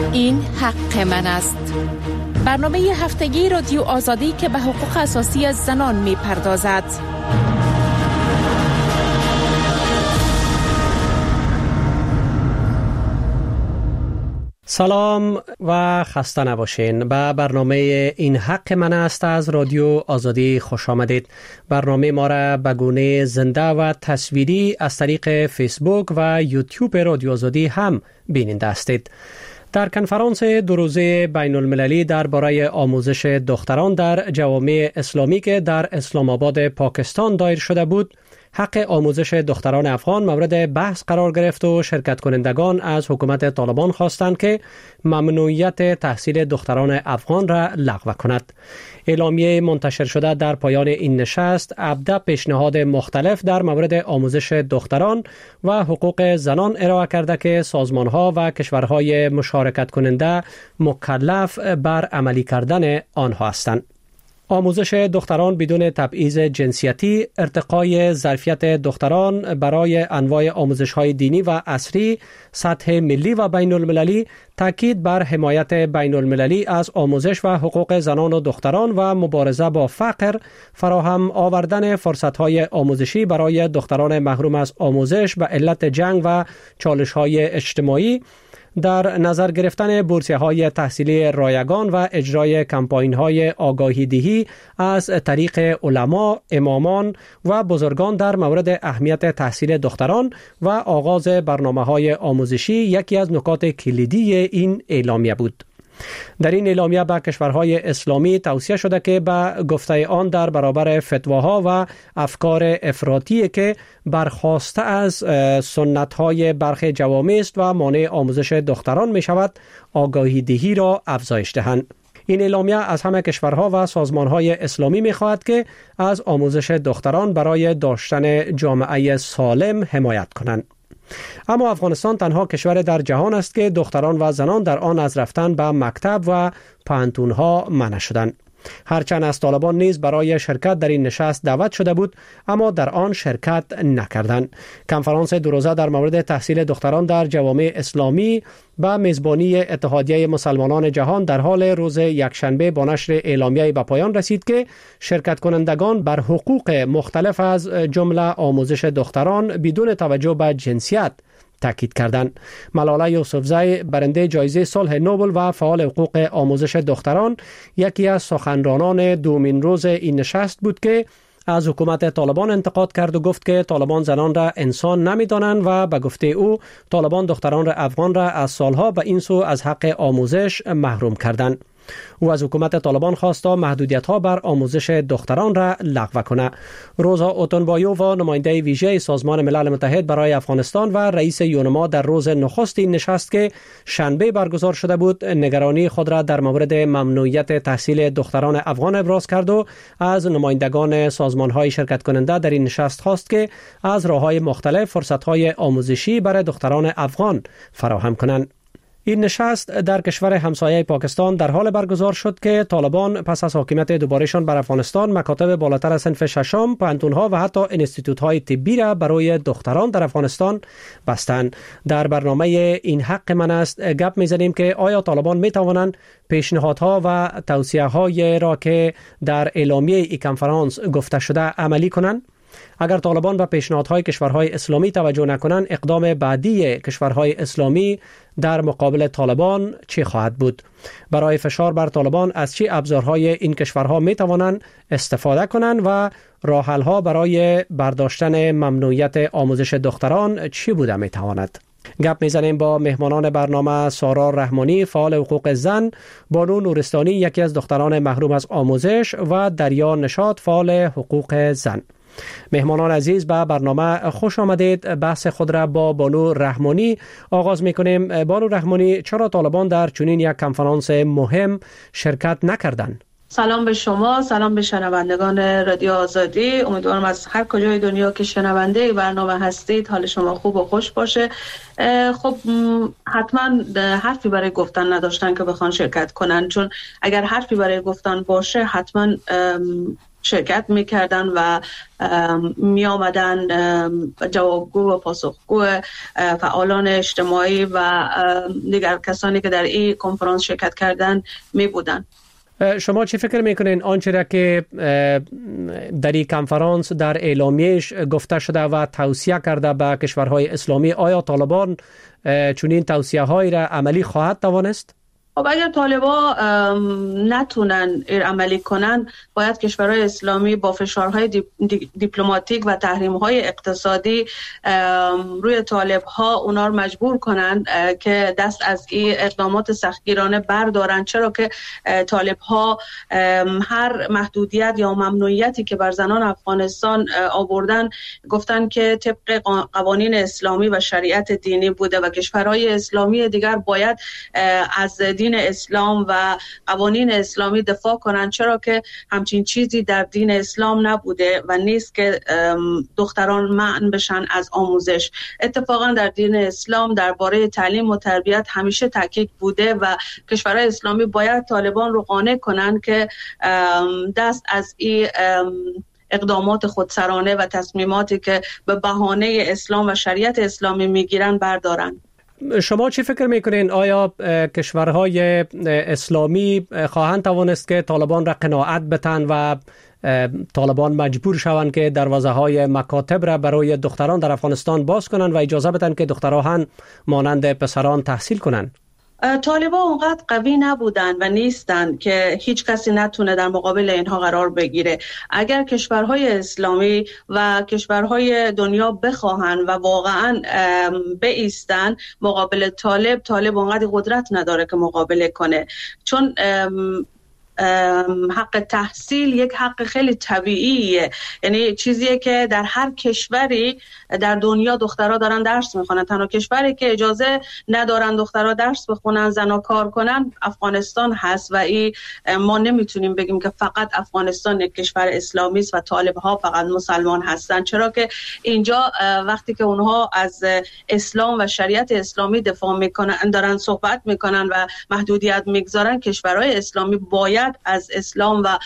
این حق من است. برنامه هفتگی رادیو آزادی که به حقوق اساسی زنان می پردازد. سلام و خسته نباشین. به برنامه این حق من است از رادیو آزادی خوش آمدید. برنامه ما را به گونه زنده و تصویری از طریق فیسبوک و یوتیوب رادیو آزادی هم بیننده هستید. در کنفرانس دو روزه بین المللی درباره آموزش دختران در جوامع اسلامی که در اسلام آباد پاکستان دایر شده بود، حق آموزش دختران افغان مورد بحث قرار گرفت و شرکت کنندگان از حکومت طالبان خواستند که ممنوعیت تحصیل دختران افغان را لغو کند. اعلامیه منتشر شده در پایان این نشست 17 پیشنهاد مختلف در مورد آموزش دختران و حقوق زنان ارائه کرده که سازمان‌ها و کشورهای مشارکت کننده مکلف بر عملی کردن آنها هستند. آموزش دختران بدون تبعیض جنسیتی، ارتقای ظرفیت دختران برای انواع آموزش‌های دینی و عصری، سطح ملی و بین المللی، تاکید بر حمایت بین المللی از آموزش و حقوق زنان و دختران و مبارزه با فقر، فراهم آوردن فرصت‌های آموزشی برای دختران محروم از آموزش به علت جنگ و چالش‌های اجتماعی، در نظر گرفتن بورسیه‌های تحصیلی رایگان و اجرای کمپاین‌های آگاهی دهی از طریق علما، امامان و بزرگان در مورد اهمیت تحصیل دختران و آغاز برنامه‌های آموزشی یکی از نکات کلیدی این اعلامیه بود. در این اعلامیه به کشورهای اسلامی توصیه شده که به گفته آن در برابر فتواها و افکار افراطی که برخواسته از سنت‌های برخی جوامع است و مانع آموزش دختران می شود، آگاهی دهی را افزایش دهند. این اعلامیه از همه کشورها و سازمان‌های اسلامی می‌خواهد که از آموزش دختران برای داشتن جامعه سالم حمایت کنند. اما افغانستان تنها کشور در جهان است که دختران و زنان در آن از رفتن به مکتب و پوهنتون‌ها منع شدند. هرچند از طالبان نیز برای شرکت در این نشست دعوت شده بود، اما در آن شرکت نکردند. کنفرانس دو روزه در مورد تحصیل دختران در جوامع اسلامی با میزبانی اتحادیه مسلمانان جهان در حال روز یکشنبه با نشر اعلامیه به پایان رسید که شرکت کنندگان بر حقوق مختلف از جمله آموزش دختران بدون توجه به جنسیت تاکید کردند. ملاله یوسفزی، برنده جایزه صلح نوبل و فعال حقوق آموزش دختران، یکی از سخنرانان دومین روز این نشست بود که از حکومت طالبان انتقاد کرد و گفت که طالبان زنان را انسان نمی‌دانند و به گفته او طالبان دختران افغان را از سالها به این سو از حق آموزش محروم کردند. او از حکومت طالبان خواست تا محدودیت‌ها بر آموزش دختران را لغو کند. روزا اوتونبایو و نماینده ویژه سازمان ملل متحد برای افغانستان و رئیس یونما در روز نخست این نشست که شنبه برگزار شده بود، نگرانی خود را در مورد ممنوعیت تحصیل دختران افغان ابراز کرد و از نمایندگان سازمان‌های شرکت کننده در این نشست خواست که از راه‌های مختلف فرصت‌های آموزشی برای دختران افغان فراهم کنند. این نشست در کشور همسایه پاکستان در حال برگزار شد که طالبان پس از حاکمیت دوبارهشان بر افغانستان مکاتب بالاتر از صنف ششم، پوهنتون‌ها و حتی انستیتوت‌های طبی را برای دختران در افغانستان بستند. در برنامه این حق من است گپ می‌زنیم که آیا طالبان می‌توانند پیشنهادها و توصیه‌های را که در اعلامیه این کنفرانس گفته شده عملی کنند؟ اگر طالبان به پیشنهادهای کشورهای اسلامی توجه نکنند، اقدام بعدی کشورهای اسلامی در مقابل طالبان چه خواهد بود؟ برای فشار بر طالبان از چه ابزارهای این کشورها می توانند استفاده کنند و راه حل‌ها برای برداشتن ممنوعیت آموزش دختران چی بوده می تواند؟ گپ میزنیم با مهمانان برنامه سارا رحمانی، فعال حقوق زن، بانو نورستانی، یکی از دختران محروم از آموزش، و دریا نشاط، فعال حقوق زن. مهمانان عزیز، به برنامه خوش آمدید. بحث خود را با بانو رحمانی آغاز میکنیم. بانو رحمانی، چرا طالبان در چنین یک کنفرانس مهم شرکت نکردند؟ سلام به شما، سلام به شنوندگان رادیو آزادی. امیدوارم از هر کجای دنیا که شنونده برنامه هستید حال شما خوب و خوش باشه. خب حتما حرفی برای گفتن نداشتن که بخوان شرکت کنن، چون اگر حرفی برای گفتن باشه حتما شرکت میکردن و می آمدن جوابگو و پاسخگو فعالان اجتماعی و دیگر کسانی که در این کنفرانس شرکت کردن می بودن. شما چی فکر میکنین آنچه را که در این کنفرانس در اعلامیه‌اش گفته شده و توصیه کرده به کشورهای اسلامی، آیا طالبان چنین توصیه‌هایی را عملی خواهد توانست؟ خب اگر طالبان نتونن عملی کنن، باید کشورهای اسلامی با فشارهای دیپلماتیک و تحریم‌های اقتصادی روی طالب‌ها اونا رو مجبور کنن که دست از این اقدامات سختگیرانه بردارن، چرا که طالب‌ها هر محدودیت یا ممنوعیتی که بر زنان افغانستان آوردن گفتن که طبق قوانین اسلامی و شریعت دینی بوده و کشورهای اسلامی دیگر باید از دین اسلام و قوانین اسلامی دفاع کنند، چرا که همچین چیزی در دین اسلام نبوده و نیست که دختران منع بشن از آموزش. اتفاقا در دین اسلام درباره تعلیم و تربیت همیشه تاکید بوده و کشورهای اسلامی باید طالبان رو قانع کنند که دست از این اقدامات خودسرانه و تصمیماتی که به بهانه اسلام و شریعت اسلامی میگیرن بردارن. شما چی فکر میکنین؟ آیا کشورهای اسلامی خواهند توانست که طالبان را قناعت بتن و طالبان مجبور شوند که دروازه‌های مکاتب را برای دختران در افغانستان باز کنند و اجازه بدن که دختران مانند پسران تحصیل کنند؟ طالبان اونقدر قوی نبودن و نیستن که هیچ کسی نتونه در مقابل اینها قرار بگیره. اگر کشورهای اسلامی و کشورهای دنیا بخواهن و واقعا بایستن مقابل طالب اونقدر قدرت نداره که مقابله کنه، چون حق تحصیل یک حق خیلی طبیعیه، یعنی چیزیه که در هر کشوری در دنیا دخترها دارن درس میخونن. تنها کشوری که اجازه ندارن دخترها درس بخونن، زنا کار کنن، افغانستان هست و این ما نمیتونیم بگیم که فقط افغانستان یک کشور اسلامی است و طالبها فقط مسلمان هستن، چرا که اینجا وقتی که اونها از اسلام و شریعت اسلامی دفاع میکنن، دارن صحبت میکنن و محدودیت میگذارن، کشورهای اسلامی باید از اسلام و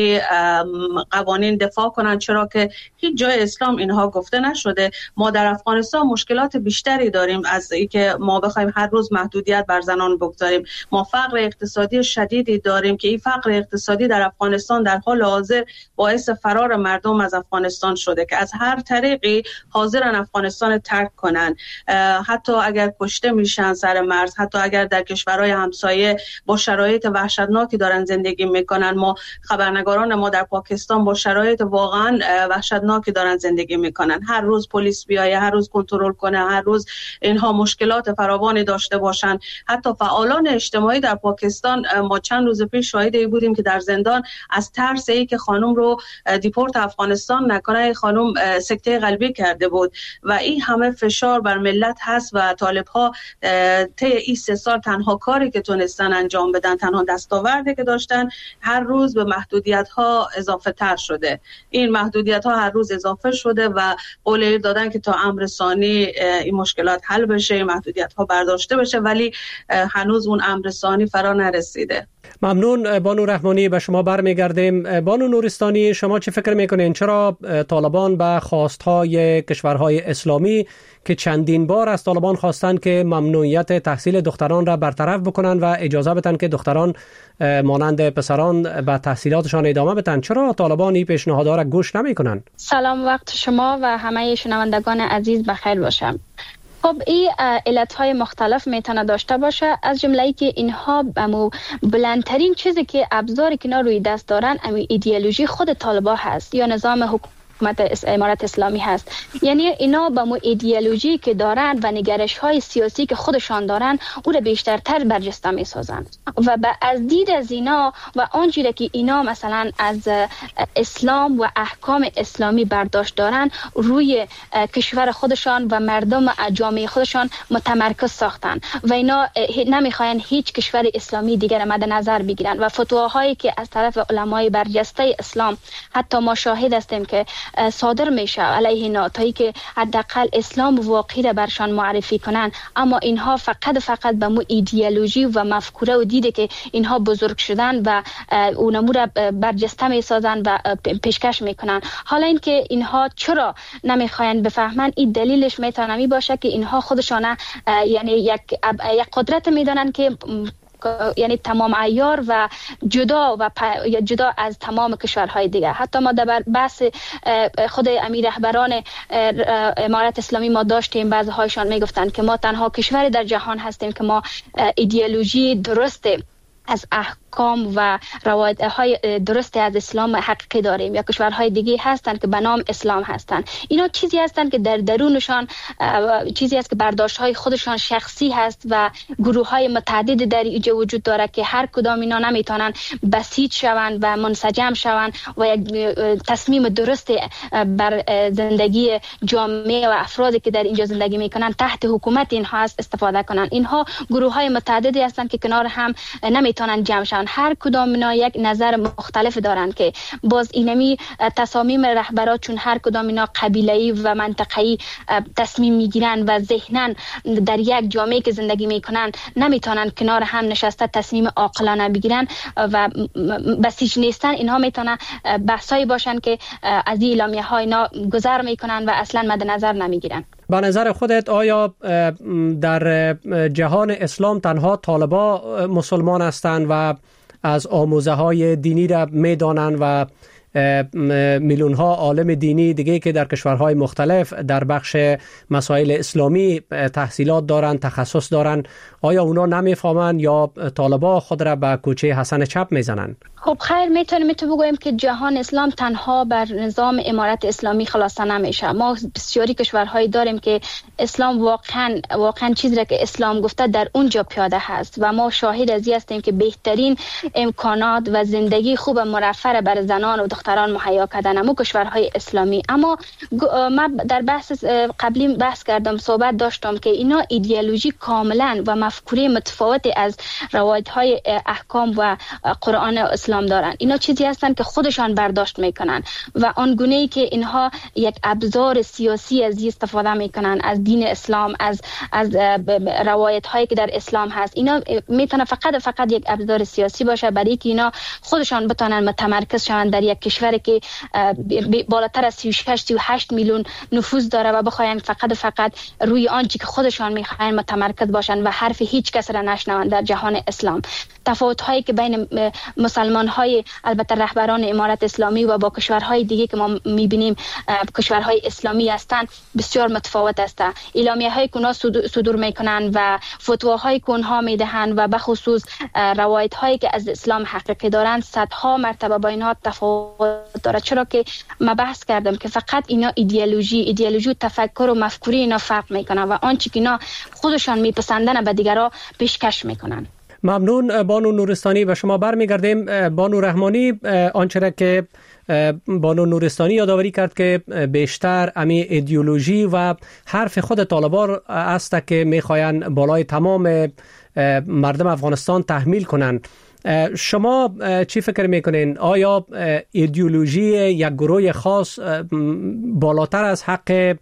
قوانین دفاع کنن، چرا که هیچ جای اسلام اینها گفته نشده. ما در افغانستان مشکلات بیشتری داریم از اینکه ما بخوایم هر روز محدودیت بر زنان بگذاریم. ما فقر اقتصادی شدیدی داریم که این فقر اقتصادی در افغانستان در حال حاضر باعث فرار مردم از افغانستان شده که از هر طریقی حاضرن افغانستان ترک کنن، حتی اگر کشته میشن سر مرز، حتی اگر در کشورهای همسایه با شرایط وحشتناکی دارن زندگی میکنن. ما خبرنگاران ما در پاکستان با شرایط واقعا وحشتناکی دارن زندگی میکنن. هر روز پلیس بیایه، هر روز کنترل کنه، هر روز اینها مشکلات فراوانی داشته باشن. حتی فعالان اجتماعی در پاکستان، ما چند روز پیش شاهد ای بودیم که در زندان از ترس ای که خانم رو دیپورت افغانستان نکنه، خانم سکته قلبی کرده بود و این همه فشار بر ملت هست و طالب‌ها طی این 3 سال تنها کاری که تونستن انجام بدن، تنها دستاوردی که داشتن، هر روز به محدودیت‌ها اضافه تر شده. این محدودیت‌ها هر روز اضافه شده و قول دادن که تا امر ثانی این مشکلات حل بشه، این محدودیت‌ها برداشته بشه، ولی هنوز اون امر ثانی فرا نرسیده. ممنون. بانو رحمانی، به شما برمیگردیم. بانو نورستانی، شما چه فکر میکنین؟ چرا طالبان به خواستهای کشورهای اسلامی که چندین بار از طالبان خواستند که ممنوعیت تحصیل دختران را برطرف بکنن و اجازه بدن که دختران مانند پسران به تحصیلاتشان ادامه بدن، چرا طالبان این پیشنهادها را گوش نمیکنن؟ سلام، وقت شما و همه شنوندگان عزیز بخیر باشه. خب این علتهای مختلف میتونه داشته باشه، از جمله ای که اینها بلندترین چیزی که ابزاری که اینا روی دست دارن ایدئولوژی خود طالبان هست یا نظام حکومت امارت اسلامی هست. یعنی اینا با ایدئولوژی که دارن و نگرش های سیاسی که خودشان دارن او را بیشترتر برجسته می سازن و از دید از اینا و آنچه که اینا مثلا از اسلام و احکام اسلامی برداشت دارن روی کشور خودشان و مردم جامعه خودشان متمرکز ساختن و اینا نمیخواین هیچ کشور اسلامی دیگر مد نظر بگیرن و فتواهایی که از طرف علمای برجسته اسلام، حتی ما شاهد هستیم که صادر میشه علیه اینا تا اینکه حداقل اسلام واقعی را برشان معرفی کنن، اما اینها فقط به مو ایدئولوژی و مفکوره و دیده که اینها بزرگ شدن و اونمو را برجسته میسازن و پیشکش میکنن. حالا اینکه اینها چرا نمیخواین بفهمن، این دلیلش میتونه می باشه که اینها خودشان یعنی یک قدرت میدانن که یعنی تمام عیار و جدا از تمام کشورهای دیگه. حتی ما در بحث خود امیر رهبران امارت اسلامی ما داشتیم، بعضی‌هایشان میگفتن که ما تنها کشور در جهان هستیم که ما ایدئولوژی درسته از احکام و روایت‌های درست از اسلام حقیقی داریم، یا کشورهای دیگه هستند که به نام اسلام هستند. اینا چیزی هستند که در درونشان چیزی است که برداشت‌های خودشان شخصی هست و گروه‌های متعدد در اینجا وجود داره که هر کدام اینا نمیتونن بسیج شوند و منسجم شوند و یک تصمیم درست بر زندگی جامعه و افرادی که در اینجا زندگی میکنن تحت حکومت اینها است استفاده کنند. اینها گروه‌های متعددی هستند که کنار هم نمیتونن جمع شوند. هر کدام اینا یک نظر مختلف دارن که باز اینمی تصامیم رهبران چون هر کدام اینا قبیله‌ای و منطقه‌ای تصمیم میگیرن و ذهناً در یک جامعه که زندگی میکنن نمیتونن کنار هم نشسته تصمیم عاقلانه بگیرن و بسیج نیستن. اینها میتونن بحثایی باشن که از این اعلامیه‌ها اینا گذر میکنن و اصلا مد نظر نمیگیرن. به نظر خودت آیا در جهان اسلام تنها طالبان مسلمان هستند و از آموزه های دینی را میدانند و میلیون ها عالم دینی دیگه که در کشورهای مختلف در بخش مسائل اسلامی تحصیلات دارند، تخصص دارند، آیا اونا نمیفهمند یا طالبان خود را به کوچه حسن چپ میزنند؟ خب خیر، میتونیم بگوییم که جهان اسلام تنها بر نظام امارت اسلامی خلاصه نمیشه. ما بسیاری کشورهایی داریم که اسلام واقعا چیزی را که اسلام گفته در اونجا پیاده هست و ما شاهد از این هستیم که بهترین امکانات و زندگی خوب مرفه بر زنان و دختران مهیا کردن همون کشورهای اسلامی. اما من در بحث قبلی بحث کردم، صحبت داشتم که اینا ایدئولوژی کاملا و مفکوره متفاوت از روایت‌های احکام و قرآن اسلام دارن. اینا چیزی هستن که خودشان برداشت میکنن و آنگونه‌ای که اینها یک ابزار سیاسی از استفاده میکنن از دین اسلام، از روایت‌هایی که در اسلام هست، اینا میتونه فقط یک ابزار سیاسی باشه برای که اینا خودشان بتونن متمرکز شوند در یک کشوری که بالاتر از 36-38 میلیون نفوذ داره و بخواین فقط روی آنچه که خودشان میخواین متمرکز باشن و حرف هیچ کس را نشنوند در جهان اسلام. تفاوت‌هایی که بین مسلمان‌های البته رهبران امارت اسلامی و با کشورهای دیگه که ما می‌بینیم کشورهای اسلامی هستند بسیار متفاوت است. اعلامیه‌هایی که اونها صدور می‌کنند و فتواهایی که اونها می‌دهند و به خصوص روایت‌هایی که از اسلام حقیقی دارند صدها مرتبه با اینها تفاوت داره. چرا که ما بحث کردم که فقط اینا ایدئولوژی تفکر و مفکوره اینا فرق می‌کنه و آنچه که اینا خودشان می‌پسندن به دیگران پیشکش می‌کنن. ممنون بانو نورستانی. به شما برمیگردیم. بانو رحمانی، آنچه را که بانو نورستانی یادآوری کرد که بیشتر امی ایدئولوژی و حرف خود طالبان است که میخواین بالای تمام مردم افغانستان تحمیل کنند. شما چی فکر میکنین؟ آیا ایدئولوژی یک گروه خاص بالاتر از حق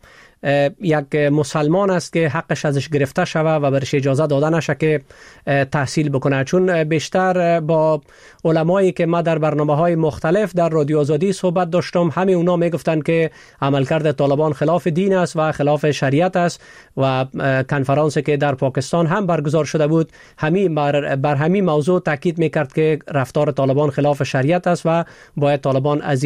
یک مسلمان است که حقش ازش گرفته شوه و برش اجازه داده نشه که تحصیل بکنه؟ چون بیشتر با علمایی که ما در برنامه‌های مختلف در رادیو آزادی صحبت داشتم، همه اونا میگفتن که عملکرد طالبان خلاف دین است و خلاف شریعت است و کنفرانسی که در پاکستان هم برگزار شده بود بر همین موضوع تاکید میکرد که رفتار طالبان خلاف شریعت است و باید طالبان از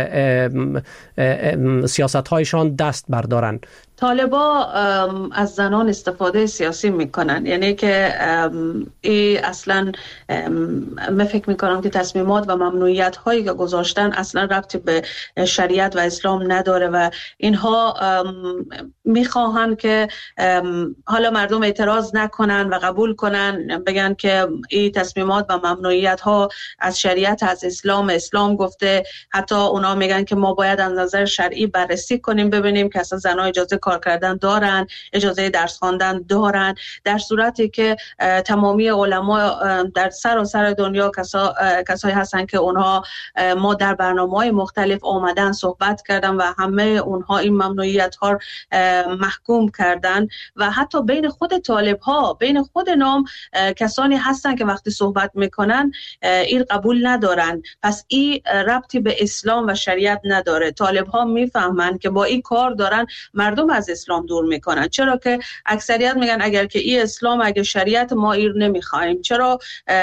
سیاست‌هایشان دست بردارند. طالبا از زنان استفاده سیاسی میکنن، یعنی که اصلا من فکر میکنم که تصمیمات و ممنوعیت هایی که گذاشتن اصلا ربطی به شریعت و اسلام نداره و اینها میخواهن که حالا مردم اعتراض نکنن و قبول کنن، بگن که این تصمیمات و ممنوعیت ها از شریعت، از اسلام گفته. حتی اونا میگن که ما باید از نظر شرعی بررسی کنیم ببینیم که اصلا زنها اجازه کار کار کردن دارن، اجازه درس خواندن دارن، در صورتی که تمامی علما در سراسر دنیا کسایی هستن که اونها ما در برنامه‌های مختلف آمدن صحبت کردن و همه اونها این ممنوعیت ها محکوم کردن و حتی بین خود طالب ها، بین خود نام کسانی هستن که وقتی صحبت میکنن این قبول ندارن. پس این ربطی به اسلام و شریعت نداره. طالب ها میفهمن که با این کار دارن مردم از اسلام دور میکنن، چرا که اکثریت میگن اگر که این اسلام، اگر شریعت، ما این نمیخوایم. چرا؟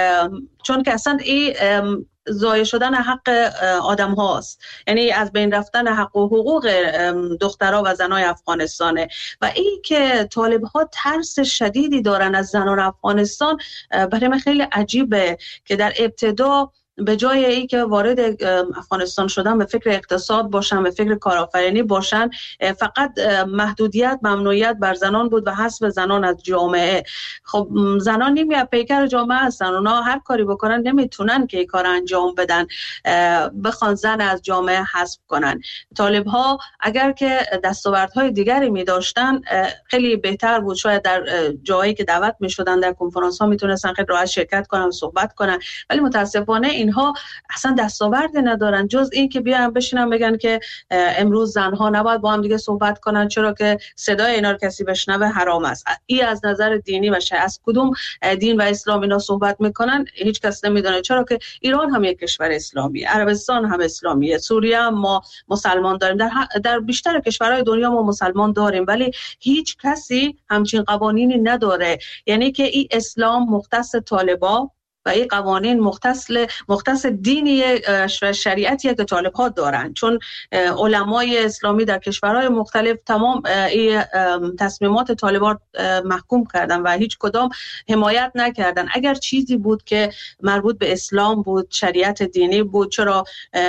چون که اصلا این ضایع شدن حق آدم هاست، یعنی از بین رفتن حق و حقوق دخترها و زنای افغانستانه. و این که طالب ها ترس شدیدی دارن از زنان افغانستان برای من خیلی عجیبه که در ابتدا به جای ای که وارد افغانستان شدن به فکر اقتصاد باشن، به فکر کارآفرینی باشن، فقط محدودیت، ممنوعیت بر زنان بود و حذف زنان از جامعه. خب زنان نیمی پیکر جامعه هستن، اونا هر کاری بکنن نمیتونن که این کار انجام بدن، بخوان زن از جامعه حذف کنن. طالب ها اگر که دستاوردهای دیگری می داشتن خیلی بهتر بود، شاید در جایی که دعوت می شدن در کنفرانس ها میتونستن خیلی راحت شرکت کنن و صحبت کنن، ولی متاسفانه اینها اصلا دستاوردی ندارن جز این که بیان بشینن بگن که امروز زنها نباید با هم دیگه صحبت کنن چرا که صدای اینا رو کسی بشنوه حرام است. این از نظر دینی و شرعی از کدوم دین و اسلام اینا صحبت میکنن هیچ کس نمیدونه، چرا که ایران هم یک کشور اسلامی، عربستان هم اسلامیه، سوریه هم ما مسلمان داریم، در بیشتر کشورهای دنیا ما مسلمان داریم، ولی هیچ کسی همچین قوانینی نداره. یعنی که این اسلام مختص طالبا و این قوانین مختص دینی شریعتیه که طالب ها دارن، چون علمای اسلامی در کشورهای مختلف تمام این تصمیمات طالب ها محکوم کردن و هیچ کدام حمایت نکردن. اگر چیزی بود که مربوط به اسلام بود، شریعت دینی بود، چرا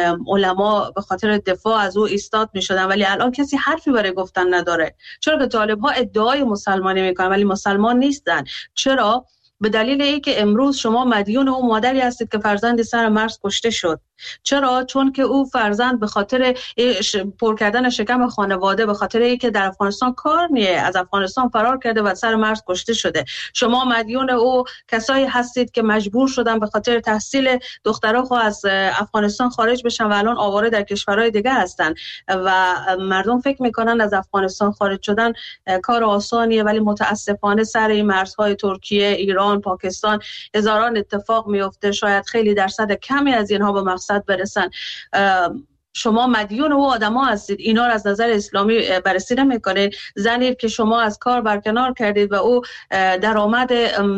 علما به خاطر دفاع از او ایستاد می شدن، ولی الان کسی حرفی برای گفتن نداره، چرا که طالب ها ادعای مسلمانی میکنن ولی مسلمان نیستن. چرا؟ به دلیل اینکه امروز شما مدیون او مادری هستید که فرزند سر مرز کشته شد. چرا؟ چون که او فرزند به خاطر پر کردن شکم خانواده، به خاطر اینکه در افغانستان کار نیه، از افغانستان فرار کرده و سر مرز کشته شده. شما مدیون او کسایی هستید که مجبور شدن به خاطر تحصیل دخترها خو از افغانستان خارج بشن و الان آواره در کشورهای دیگه هستن و مردم فکر میکنن از افغانستان خارج شدن کار آسانیه، ولی متاسفانه سر این مرزهای ترکیه، ایران، پاکستان هزاران اتفاق میفته، شاید خیلی درصد کمی از اینها به مقصد برسن. شما مدیون او آدما هستید، اینا رو از نظر اسلامی بررسی نمی‌کنید. زنی که شما از کار برکنار کردید و او درآمد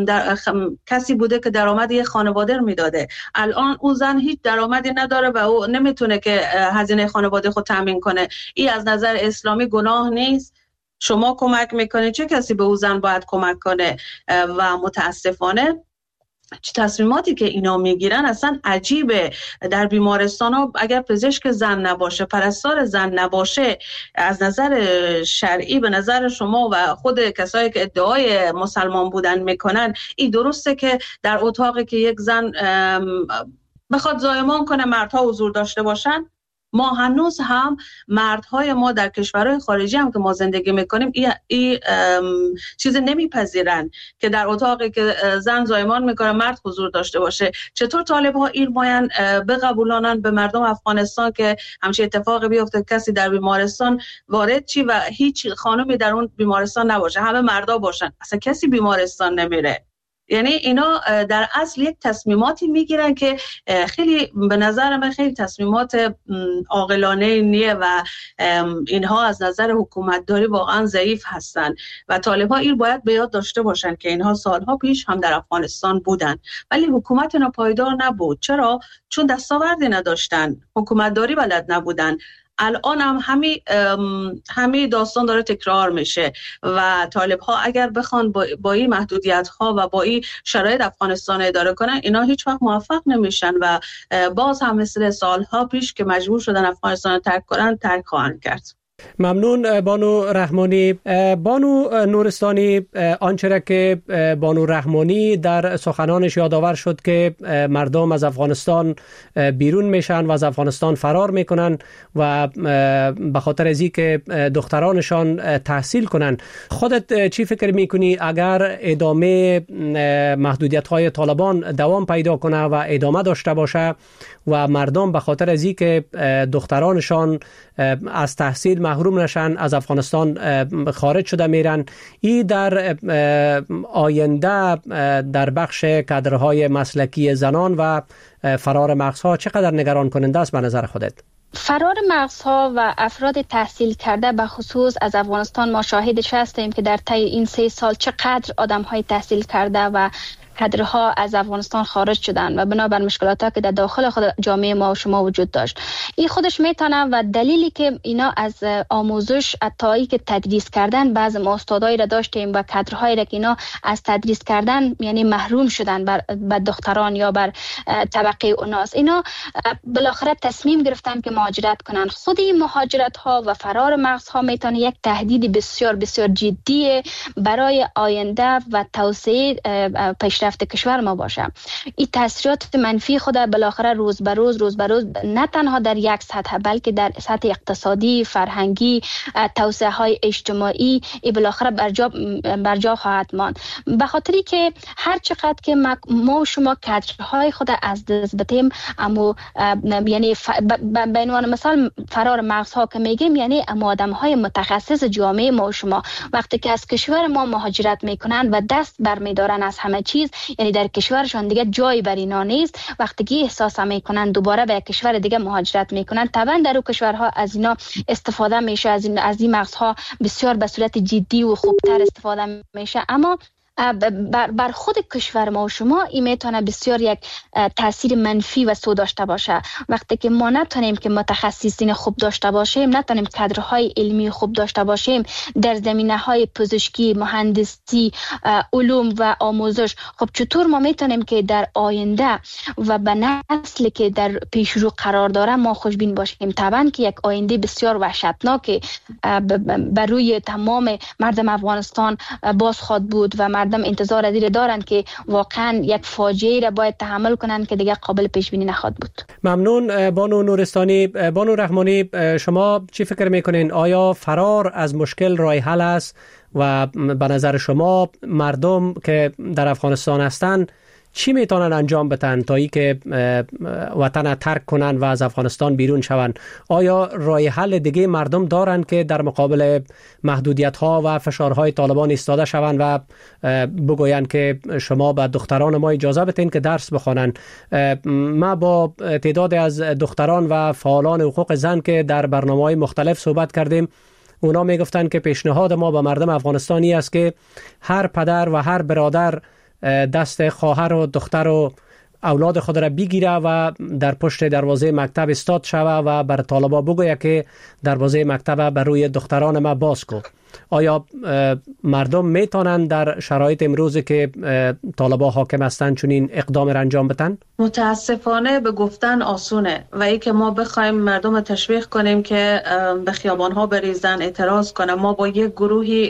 کسی بوده که درآمد یک خانواده رو میداده، الان اون زن هیچ درآمدی نداره و او نمیتونه که هزینه خانواده خود تامین کنه. این از نظر اسلامی گناه نیست. شما کمک میکنید، چه کسی به او زن باید کمک کنه؟ و متاسفانه تصمیماتی که اینا میگیرن اصلا عجیبه. در بیمارستان ها اگر پزشک زن نباشه، پرستار زن نباشه، از نظر شرعی به نظر شما و خود کسایی که ادعای مسلمان بودن میکنن این درسته که در اتاقی که یک زن بخواد زایمان کنه مردها حضور داشته باشن؟ ما هنوز هم مردهای ما در کشورهای خارجی هم که ما زندگی میکنیم این چیز نمیپذیرن که در اتاقی که زن زایمان میکنه مرد حضور داشته باشه. چطور طالب ها این ماین بقبولانن به مردم افغانستان که همچین اتفاقی بیفته، کسی در بیمارستان وارد چی و هیچ خانمی در اون بیمارستان نباشه، همه مردا باشن، اصلا کسی بیمارستان نمیره. یعنی اینا در اصل یک تصمیماتی میگیرن که خیلی به نظر من خیلی تصمیمات عاقلانه نیه و اینها از نظر حکومتداری واقعا ضعیف هستن و طالب‌ها این باید به یاد داشته باشن که اینها سالها پیش هم در افغانستان بودن ولی حکومت اینا پایدار نبود. چرا؟ چون دستاوردی نداشتن، حکومتداری بلد نبودن. الان هم همین داستان داره تکرار میشه و طالب ها اگر بخوان با این محدودیت ها و با این شرایط افغانستان اداره کنن، اینا هیچ وقت موفق نمیشن و باز هم مثل سالها پیش که مجبور شدن افغانستان رو ترک کنن ترک خواهند کرد. ممنون بانو رحمانی. بانو نورستانی، آنچه را که بانو رحمانی در سخنانش یادآور شد که مردم از افغانستان بیرون میشن و از افغانستان فرار میکنن و به خاطر از اینکه دخترانشان تحصیل کنن. خودت چی فکر میکنی اگر ادامه محدودیت های طالبان دوام پیدا کنه و ادامه داشته باشه و مردم به خاطر از اینکه دخترانشان از تحصیل محروم نشن از افغانستان خارج شده میرن، این در آینده در بخش کادرهای مسلکی زنان و فرار مغزها چقدر نگران کننده است به نظر خودت؟ فرار مغزها و افراد تحصیل کرده به خصوص از افغانستان ما شاهدش هستیم که در طی این 3 سال چقدر آدم‌های تحصیل کرده و کادرها از افغانستان خارج شدن و بنابر مشکلاتی که در داخل خود جامعه ما و شما وجود داشت. این خودش میتونه و دلیلی که اینا از آموزش اتایی که تدریس کردن، بعض ما استادایی را داشتیم و کادرهایی را که اینا از تدریس کردن یعنی محروم شدن بر دختران یا بر طبقه اوناس، اینا بالاخره تصمیم گرفتن که مهاجرت کنن. خود این مهاجرت ها و فرار مغزها میتونه یک تهدید بسیار بسیار جدی برای آینده و توسعه رفت کشور ما باشه. این تاثیرات منفی خود بالاخره روز به روز نه تنها در یک سطح بلکه در سطح اقتصادی، فرهنگی، توسعه های اجتماعی بالاخره برجا خواهد ماند. به خاطری که هر چقدر که ما و شما کادرهای خود از دست بدیم، اما یعنی به عنوان مثال فرار مغزها که میگیم یعنی آدم‌های متخصص جامعه ما و شما وقتی که از کشور ما مهاجرت میکنن و دست برمیدارن از همه چیز، یعنی در کشورشان دیگه جایی بر اینا نیست، وقتی که احساس میکنن دوباره به کشور دیگه مهاجرت میکنن، طبعا در اون کشورها از اینا استفاده میشه، از این مغزها بسیار به صورت جدی و خوبتر استفاده میشه. اما بر خود کشور ما و شما این میتونه بسیار یک تاثیر منفی و سو داشته باشه. وقتی که ما نتونیم که متخصصین خوب داشته باشیم، نتونیم کادرهای علمی خوب داشته باشیم در زمینه‌های پزشکی، مهندسی، علوم و آموزش، خب چطور ما میتونیم که در آینده و به نسلی که در پیشرو قرار داره ما خوشبین باشیم؟ طبعا که یک آینده بسیار وحشتناک بر روی تمام مردم افغانستان باز خواهد بود و مردم انتظار از دارن که واقعا یک فاجعه را باید تحمل کنن که دیگه قابل پیش بینی نخواهد بود. ممنون بانو نورستانی. بانو رحمانی، شما چی فکر میکنین؟ آیا فرار از مشکل راه حل است و به نظر شما مردم که در افغانستان هستند چی میتونن انجام بدن تا ای که وطن ترک کنن و از افغانستان بیرون شون؟ آیا راه حل دیگه مردم دارن که در مقابل محدودیت ها و فشارهای طالبان ایستاده شون و بگوین که شما به دختران ما اجازه بدین که درس بخوانن؟ ما با تعداد از دختران و فعالان حقوق زن که در برنامه‌های مختلف صحبت کردیم، اونا میگفتن که پیشنهاد ما به مردم افغانستانی است که هر پدر و هر برادر دست خواهر و دختر و اولاد خود را بگیره و در پشت دروازه مکتب استاد شوه و بر طالبا بگویه که دروازه مکتب بر روی دختران ما باز کو. آیا مردم میتونن در شرایط امروزی که طالبا حاکم هستند چنین اقدام را انجام بدن؟ متاسفانه به گفتن آسونه و ای که ما بخوایم مردم تشویق کنیم که به خیابان‌ها بریزن، اعتراض کنن، ما با یک گروهی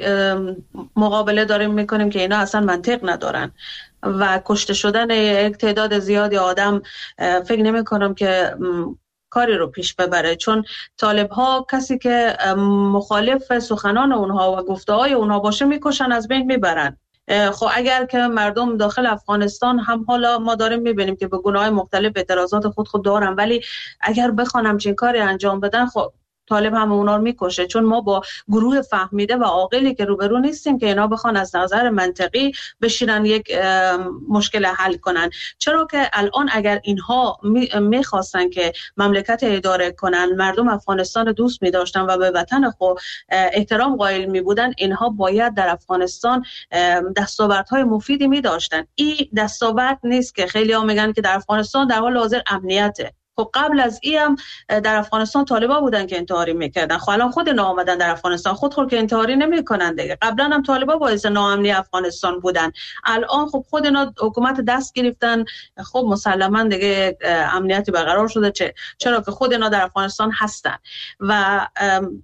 مقابله داریم میکنیم که اینا اصلا منطق ندارن و کشته شدن یک تعداد زیادی آدم فکر نمی کنم که کاری رو پیش ببره، چون طالب ها کسی که مخالف سخنان اونها و گفته های اونها باشه میکشن، از بین میبرن. خب اگر که مردم داخل افغانستان هم حالا ما داریم میبینیم که به گناه مختلف اعتراضات خود دارن، ولی اگر بخوان همچین کاری انجام بدن خب طالب هم اونا رو میکشه، چون ما با گروه فهمیده و عاقلی که روبرو نیستیم که اینا بخوان از نظر منطقی بشینن یک مشکل حل کنن. چرا که الان اگر اینها میخواستن که مملکت اداره کنن، مردم افغانستان دوست میداشتن و به وطن خود احترام قائل میبودن، اینها باید در افغانستان دستاوردهای مفیدی میداشتن. این دستاورد نیست که خیلی ها میگن که در افغانستان در حال حاضر امنیته. خب قبل از این هم در افغانستان طالبا بودن که انتحاری میکردن. خب الان خود اینا آمدن در افغانستان خود که انتحاری نمیکنن دیگه. قبلا هم طالبا باعث ناامنی افغانستان بودن، الان خب خود اینا حکومت دست گرفتن، خب مسلما دیگه امنیتی برقرار شده. چرا که خود اینا در افغانستان هستن و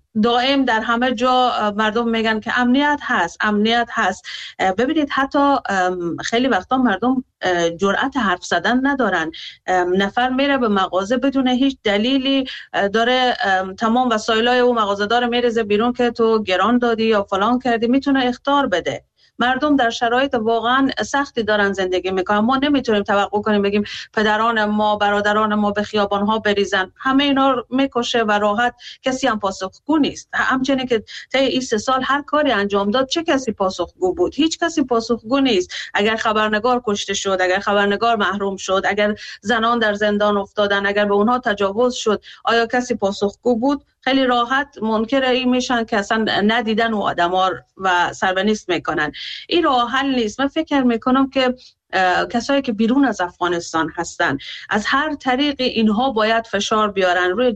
دائم در همه جا مردم میگن که امنیت هست. ببینید حتی خیلی وقتا مردم جرأت حرف زدن ندارن. نفر میره به مغازه بدون هیچ دلیلی داره تمام وسایلای اون مغازه داره میریزه بیرون که تو گران دادی یا فلان کردی، میتونه اخطار بده. مردم در شرایط واقعا سختی دارن زندگی میکنن. ما نمیتونیم توقع کنیم بگیم پدران ما، برادران ما به خیابانها بریزن، همه اینا رو میکشه و راحت کسی هم پاسخگو نیست. همچنین که طی این 3 سال هر کاری انجام داد چه کسی پاسخگو بود؟ هیچ کسی پاسخگو نیست. اگر خبرنگار کشته شد، اگر خبرنگار محروم شد، اگر زنان در زندان افتادن، اگر به اونها تجاوز شد، آیا کسی پاسخگو بود؟ خیلی راحت منکر این میشن که اصلا ندیدن و آدم‌ها و سربنیست میکنن. این راه حل نیست. من فکر میکنم که کسایی که بیرون از افغانستان هستن از هر طریقی اینها باید فشار بیارن روی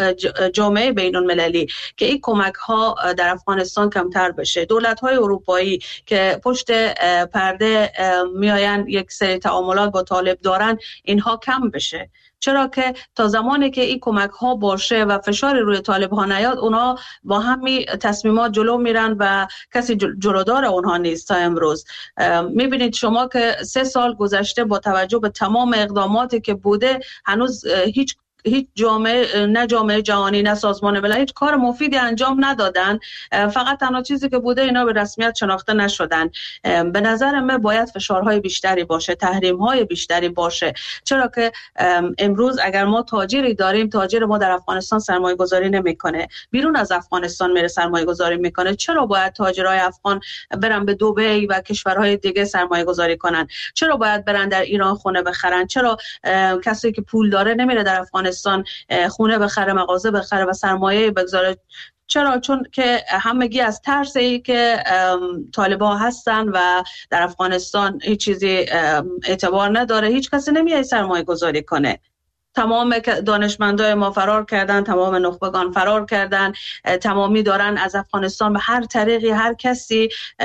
جامعه بین المللی که این کمک ها در افغانستان کمتر بشه. دولت های اروپایی که پشت پرده میاین یک سری تعاملات با طالب دارن اینها کم بشه. چرا که تا زمانی که این کمک ها باشه و فشار روی طالب ها نیاد، اونا با همین تصمیمات جلو میرن و کسی جلودار اونها نیست. تا امروز میبینید شما که 3 سال گذشته با توجه به تمام اقداماتی که بوده هنوز هیچ جامعه، نه جامعه جهانی نه سازمان ملل، هیچ کار مفیدی انجام ندادن. فقط تنها چیزی که بوده اینا به رسمیت شناخته نشدن. به نظر من باید فشارهای بیشتری باشه، تحریم‌های بیشتری باشه. چرا که امروز اگر ما تاجری داریم، تاجر ما در افغانستان سرمایه گذاری نمیکنه، بیرون از افغانستان میره سرمایه گذاری میکنه. چرا باید تاجرای افغان برن به دبی و کشورهای دیگه سرمایه گذاری کنن؟ چرا باید برن در ایران خونه بخرن؟ چرا کسی که پول داره نمیره در افغانستان خونه بخره، مغازه بخره و سرمایه بگذاره؟ چرا؟ چون که همگی از ترس ای که طالبان هستن و در افغانستان هیچ چیزی اعتبار نداره، هیچ کسی نمیاد سرمایه گذاری کنه. تمام دانشمندای ما فرار کردن، تمام نخبگان فرار کردن، تمامی دارن از افغانستان به هر طریقی، هر کسی.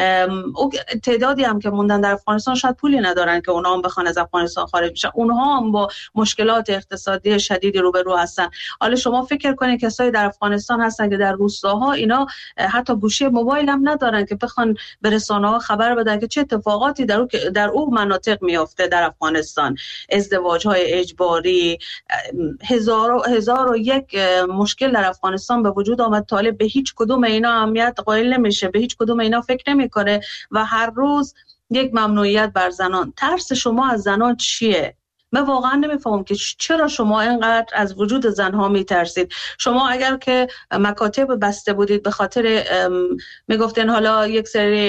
تعدادی هم که موندن در افغانستان شاید پولی ندارن که اونا هم بخوان از افغانستان خارج بشن، اونها هم با مشکلات اقتصادی شدیدی روبرو هستن. حالا شما فکر کنید کسایی در افغانستان هستن که در روستاها اینا حتی گوشی موبایل هم ندارن که بخوان به رسانه‌ها خبر بدن که چه اتفاقاتی در اون مناطق میافته در افغانستان. ازدواج‌های اجباری، هزار و یک مشکل در افغانستان به وجود آمد. طالب به هیچ کدوم اینا اهمیت قائل نمیشه، به هیچ کدوم اینا فکر نمیکنه و هر روز یک ممنوعیت بر زنان. ترس شما از زنان چیه؟ من واقعا نمیفهمم که چرا شما اینقدر از وجود زنها میترسید. شما اگر که مکاتب بسته بودید به خاطر میگفتن حالا یک سری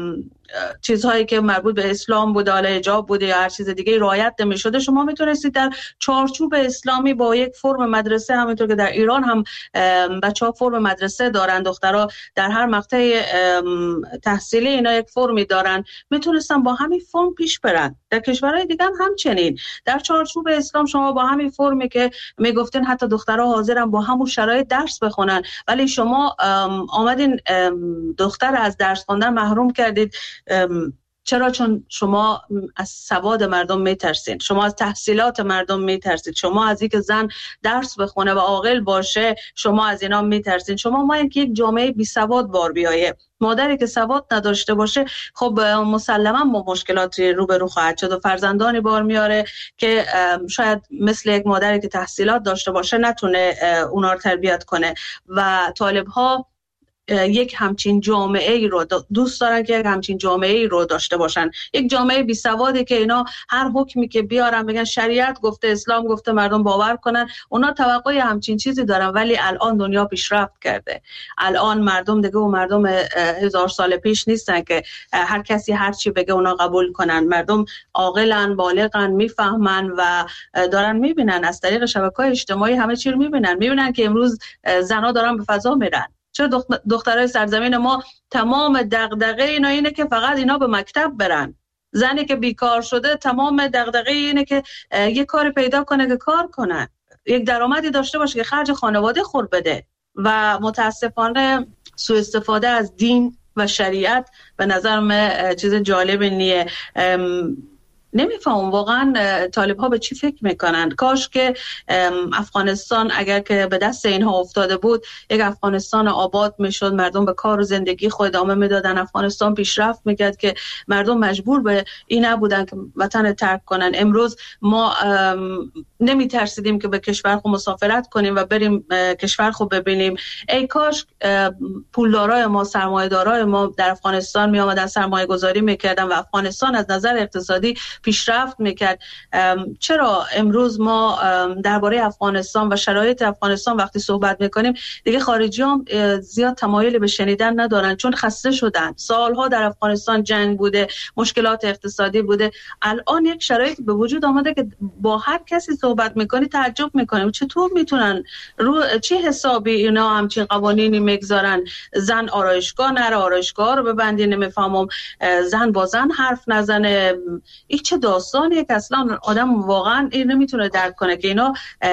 چیزهایی که مربوط به اسلام بوده، حالا حجاب بوده یا هر چیز دیگه رعایت نمی‌شده، شما میتونستید در چارچوب اسلامی با یک فرم مدرسه، همونطور که در ایران هم بچه‌ها فرم مدرسه دارن، دخترها در هر مقطع تحصیلی اینا یک فرمی دارن، میتونستن با همین فرم پیش برن. در کشورهای دیگه هم همچنین در چارچوب اسلام شما با همین فرمی که میگفتن حتی دخترها حاضرن با همون شرایط درس بخونن، ولی شما آمدین دختر از درس خوندن محروم کردید. چرا؟ چون شما از سواد مردم میترسید، شما از تحصیلات مردم میترسید، شما از اینکه زن درس بخونه و عاقل باشه شما از اینا میترسید. شما ما اینکه یک جامعه بی سواد بار بیایه، مادری که سواد نداشته باشه خب مسلما با مشکلات روبرو خواهد شد و فرزندانی بار میاره که شاید مثل یک مادری که تحصیلات داشته باشه نتونه اونا رو تربیت کنه. و طالب ها یک همچین جامعه ای رو دوست دارن که یک همچین جامعه ای رو داشته باشن، یک جامعه بی سوادی که اینا هر حکمی که بیارن بگن شریعت گفته، اسلام گفته، مردم باور کنن. اونا توقع همچین چیزی دارن، ولی الان دنیا پیشرفت کرده. الان مردم دیگه و مردم 1000 سال پیش نیستن که هر کسی هر چی بگه اونا قبول کنن. مردم عاقلن، بالغن، میفهمن و دارن میبینن از طریق شبکه‌های اجتماعی همه چی رو میبینن که امروز زنا دارن به فضا میرن. چرا دخترای سرزمین ما تمام دغدغه اینا اینه که فقط اینا به مکتب برن؟ زنی که بیکار شده تمام دغدغه اینه که یک کار پیدا کنه که کار کنه، یک درآمدی داشته باشه که خرج خانواده خور بده. و متاسفانه سوء استفاده از دین و شریعت به نظر من چیز جالب نمیفهمم واقعا طالب ها به چی فکر میکنن. کاش که افغانستان اگر که به دست اینها افتاده بود یک افغانستان آباد میشد، مردم به کار و زندگی خود ادامه میدادن، افغانستان پیشرفت میکرد که مردم مجبور به این نبودن که وطن ترک کنن. امروز ما نمیترسیدیم که به کشور خود مسافرت کنیم و بریم کشور خود ببینیم. ای کاش پولدارای ما، سرمایه‌دارای ما در افغانستان می آمدن سرمایه گذاری میکردن و افغانستان از نظر اقتصادی پیشرفت میکرد. چرا امروز ما درباره افغانستان و شرایط افغانستان وقتی صحبت میکنیم دیگه خارجی هم زیاد تمایل به شنیدن ندارن، چون خسته شدن. سالها در افغانستان جنگ بوده، مشکلات اقتصادی بوده. الان یک شرایط به وجود آمده که با هر کسی صحبت میکنی تعجب میکنیم چطور میتونن رو چه حسابی اینا همچین قوانینی میگذارن. زن آرایشگاه نره، آرایشگاه رو ببندی، نمیفهمم زن با زن حرف نزنه. این چه داستانیه که اصلا آدم واقعا این نمیتونه درک کنه که اینا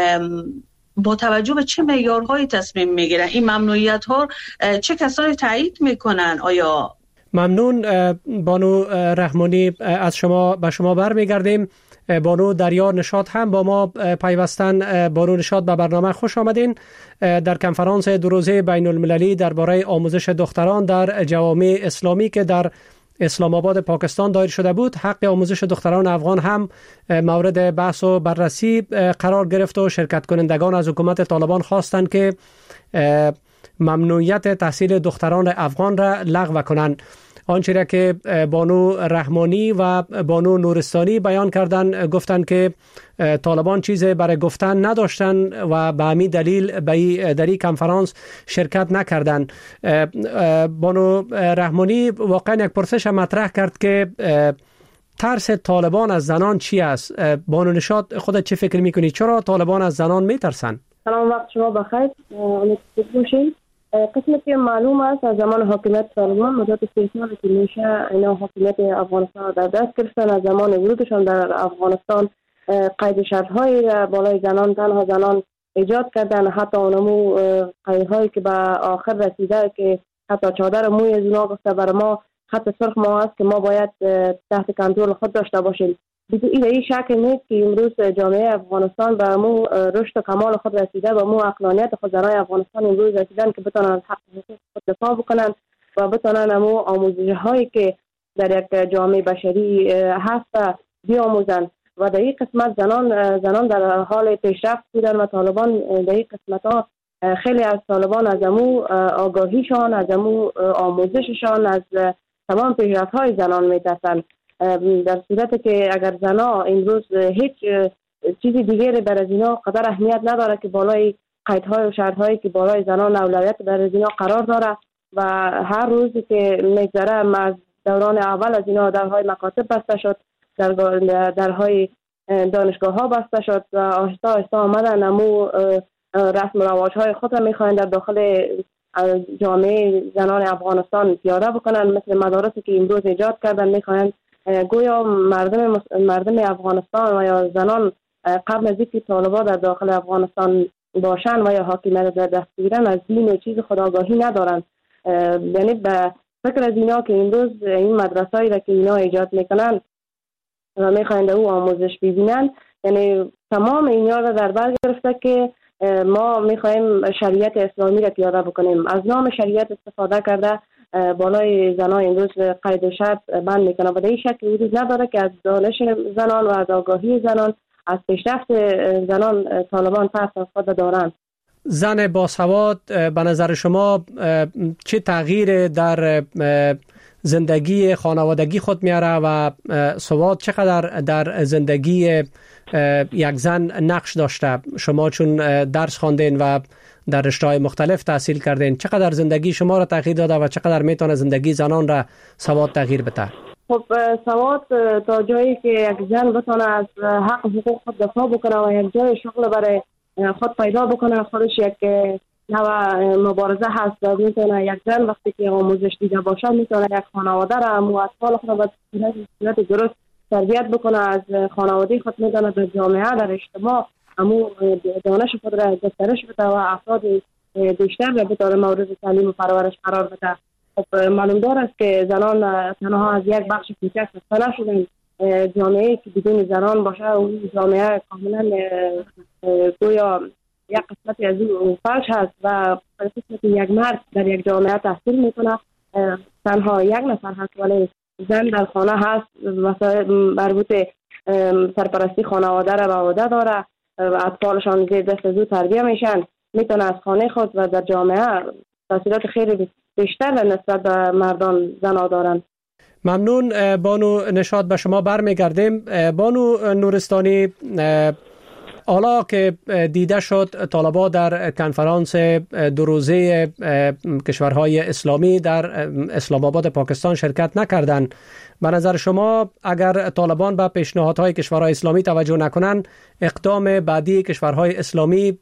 با توجه به چه معیارهایی تصمیم میگیرن. این ممنوعیت ها چه کسانی تایید میکنن؟ آیا ممنون بانو رحمانی. از شما به شما برمیگردیم. بانو دریا نشاط هم با ما پیوستن. بانو نشاط به برنامه خوش آمدین. در کنفرانس 2 روزه بین المللی درباره آموزش دختران در جوامع اسلامی که در اسلام آباد پاکستان دایر شده بود، حق آموزش دختران افغان هم مورد بحث و بررسی قرار گرفت و شرکت کنندگان از حکومت طالبان خواستند که ممنوعیت تحصیل دختران افغان را لغو کنند. آنچه را که بانو رحمانی و بانو نورستانی بیان کردند، گفتند که طالبان چیز برای گفتن نداشتند و به همین دلیل در این کنفرانس شرکت نکردند. بانو رحمانی واقعا یک پرسش مطرح کرد که ترس طالبان از زنان چی است؟ بانو نشاط خودت چه فکر میکنی؟ چرا طالبان از زنان میترسن؟ سلام، وقت شما بخیر. امیدوارم باشین. قسمی که معلوم است از زمان حاکمیت طالبان مدت 3 سال که میشه اینا حاکمیت افغانستان در دست گرفتن. از زمان ورودشان در افغانستان قید شرط‌های بالای زنان، تنها زنان ایجاد کردن. حتی اونمو قیدهایی که به آخر رسیده که حتی چادر موی زنا گفته برای ما خط سرخ ما است که ما باید تحت کنترل خود داشته باشیم. این شک نیست که امروز جامعه افغانستان به مو رشد و کمال خود رسیده، به مو عقلانیت خود زنای افغانستان امروز رسیدن که بتونن حق خود دفاع بکنن و بتونن امو آموزش هایی که در یک جامعه بشری هست بیاموزن. و در این قسمت زنان در حال پیشرفت بودن و طالبان در این قسمت ها خیلی از طالبان از امو آگاهیشان، از امو آموزششان، از تمام پیشرفت های زنان میترسن. در صورتی که اگر زنا امروز هیچ چیزی دیگری برای زنا قدر اهمیت نداره که بالای قیدهای و شرطهایی که بالای زنان اولویت برای زنا قرار داره و هر روزی که میگذره از دوران اول از اینا درهای مکاتب بسته شد، درهای دانشگاه ها بسته شد و آهسته آهسته آمدن امو رسم و رواج های خود را میخواهند در داخل جامعه زنان افغانستان پیاده بکنن. مثل مدارسی که امروز ایجاد کردن میخواهند گویا مردم افغانستان و یا زنان قبل از اینکه طالبان در داخل افغانستان باشن و یا حاکمیت در دست بگیرن از دین و چیز خودآگاهی ندارن. یعنی به فکر از اینا که امروز این مدرسه‌ای را که اینا ایجاد میکنن و میخواهند او آموزش ببینن، یعنی تمام اینا را در بر گرفته که ما میخواهیم شریعت اسلامی را پیاده بکنیم. از نام شریعت استفاده کرده بالای زنان امروز قید و شرط بند میکنه و در این شک وجود نداره که از دانش زنان و از آگاهی زنان، از پیشرفت زنان طالبان ترس خود دارند. زن باسواد به نظر شما چه تغییر در زندگی خانوادگی خود میاره و سواد چقدر در زندگی یک زن نقش داشته؟ شما چون درس خواندین و در رشته‌های مختلف تحصیل کردین، چقدر زندگی شما را تغییر داده و چقدر میتونه زندگی زنان را سواد تغییر بده؟ خب سواد تا جایی که یک زن بتونه از حق حقوق خود دفاع بکنه و یک جای شغل برای خود پیدا بکنه، خودش یک نوع مبارزه هست. میتونه یک زن وقتی که آموزش دیده باشه میتونه یک خانواده را و اطفال خود را به صورت درست تربیت بکنه. از خانواده خود میتونه در جامعه، در اجتماع امو دانش خود را گسترش بده و افراد بیشتر را بتونه مورد تعلیم و پرورش قرار بده. خب معلوم دار است که زنان تنها از یک بخش کوچک مستثنا شدن جامعه که بدون زنان باشه اون جامعه کاملا گویا یک قسمتی از اون فلج هست و قسمتی یک مرد در یک جامعه تحصیل میکنه تنها یک نفر هست ولی زن در خانه هست مربوط سرپرستی خانواده را به عهده داره و اطفالشان زیر دست او تربیه میشن میتونه از خانه خود و در جامعه تاثیرات خیلی بیشتر نسبت به مردان زنها دارند. ممنون بانو نشاط، به شما برمیگردیم. بانو نورستانی، حالا که دیده شد طالبان در کنفرانس دو روزه کشورهای اسلامی در اسلام آباد پاکستان شرکت نکردند، به نظر شما اگر طالبان به پیشنهادهای کشورهای اسلامی توجه نکنند اقدام بعدی کشورهای اسلامی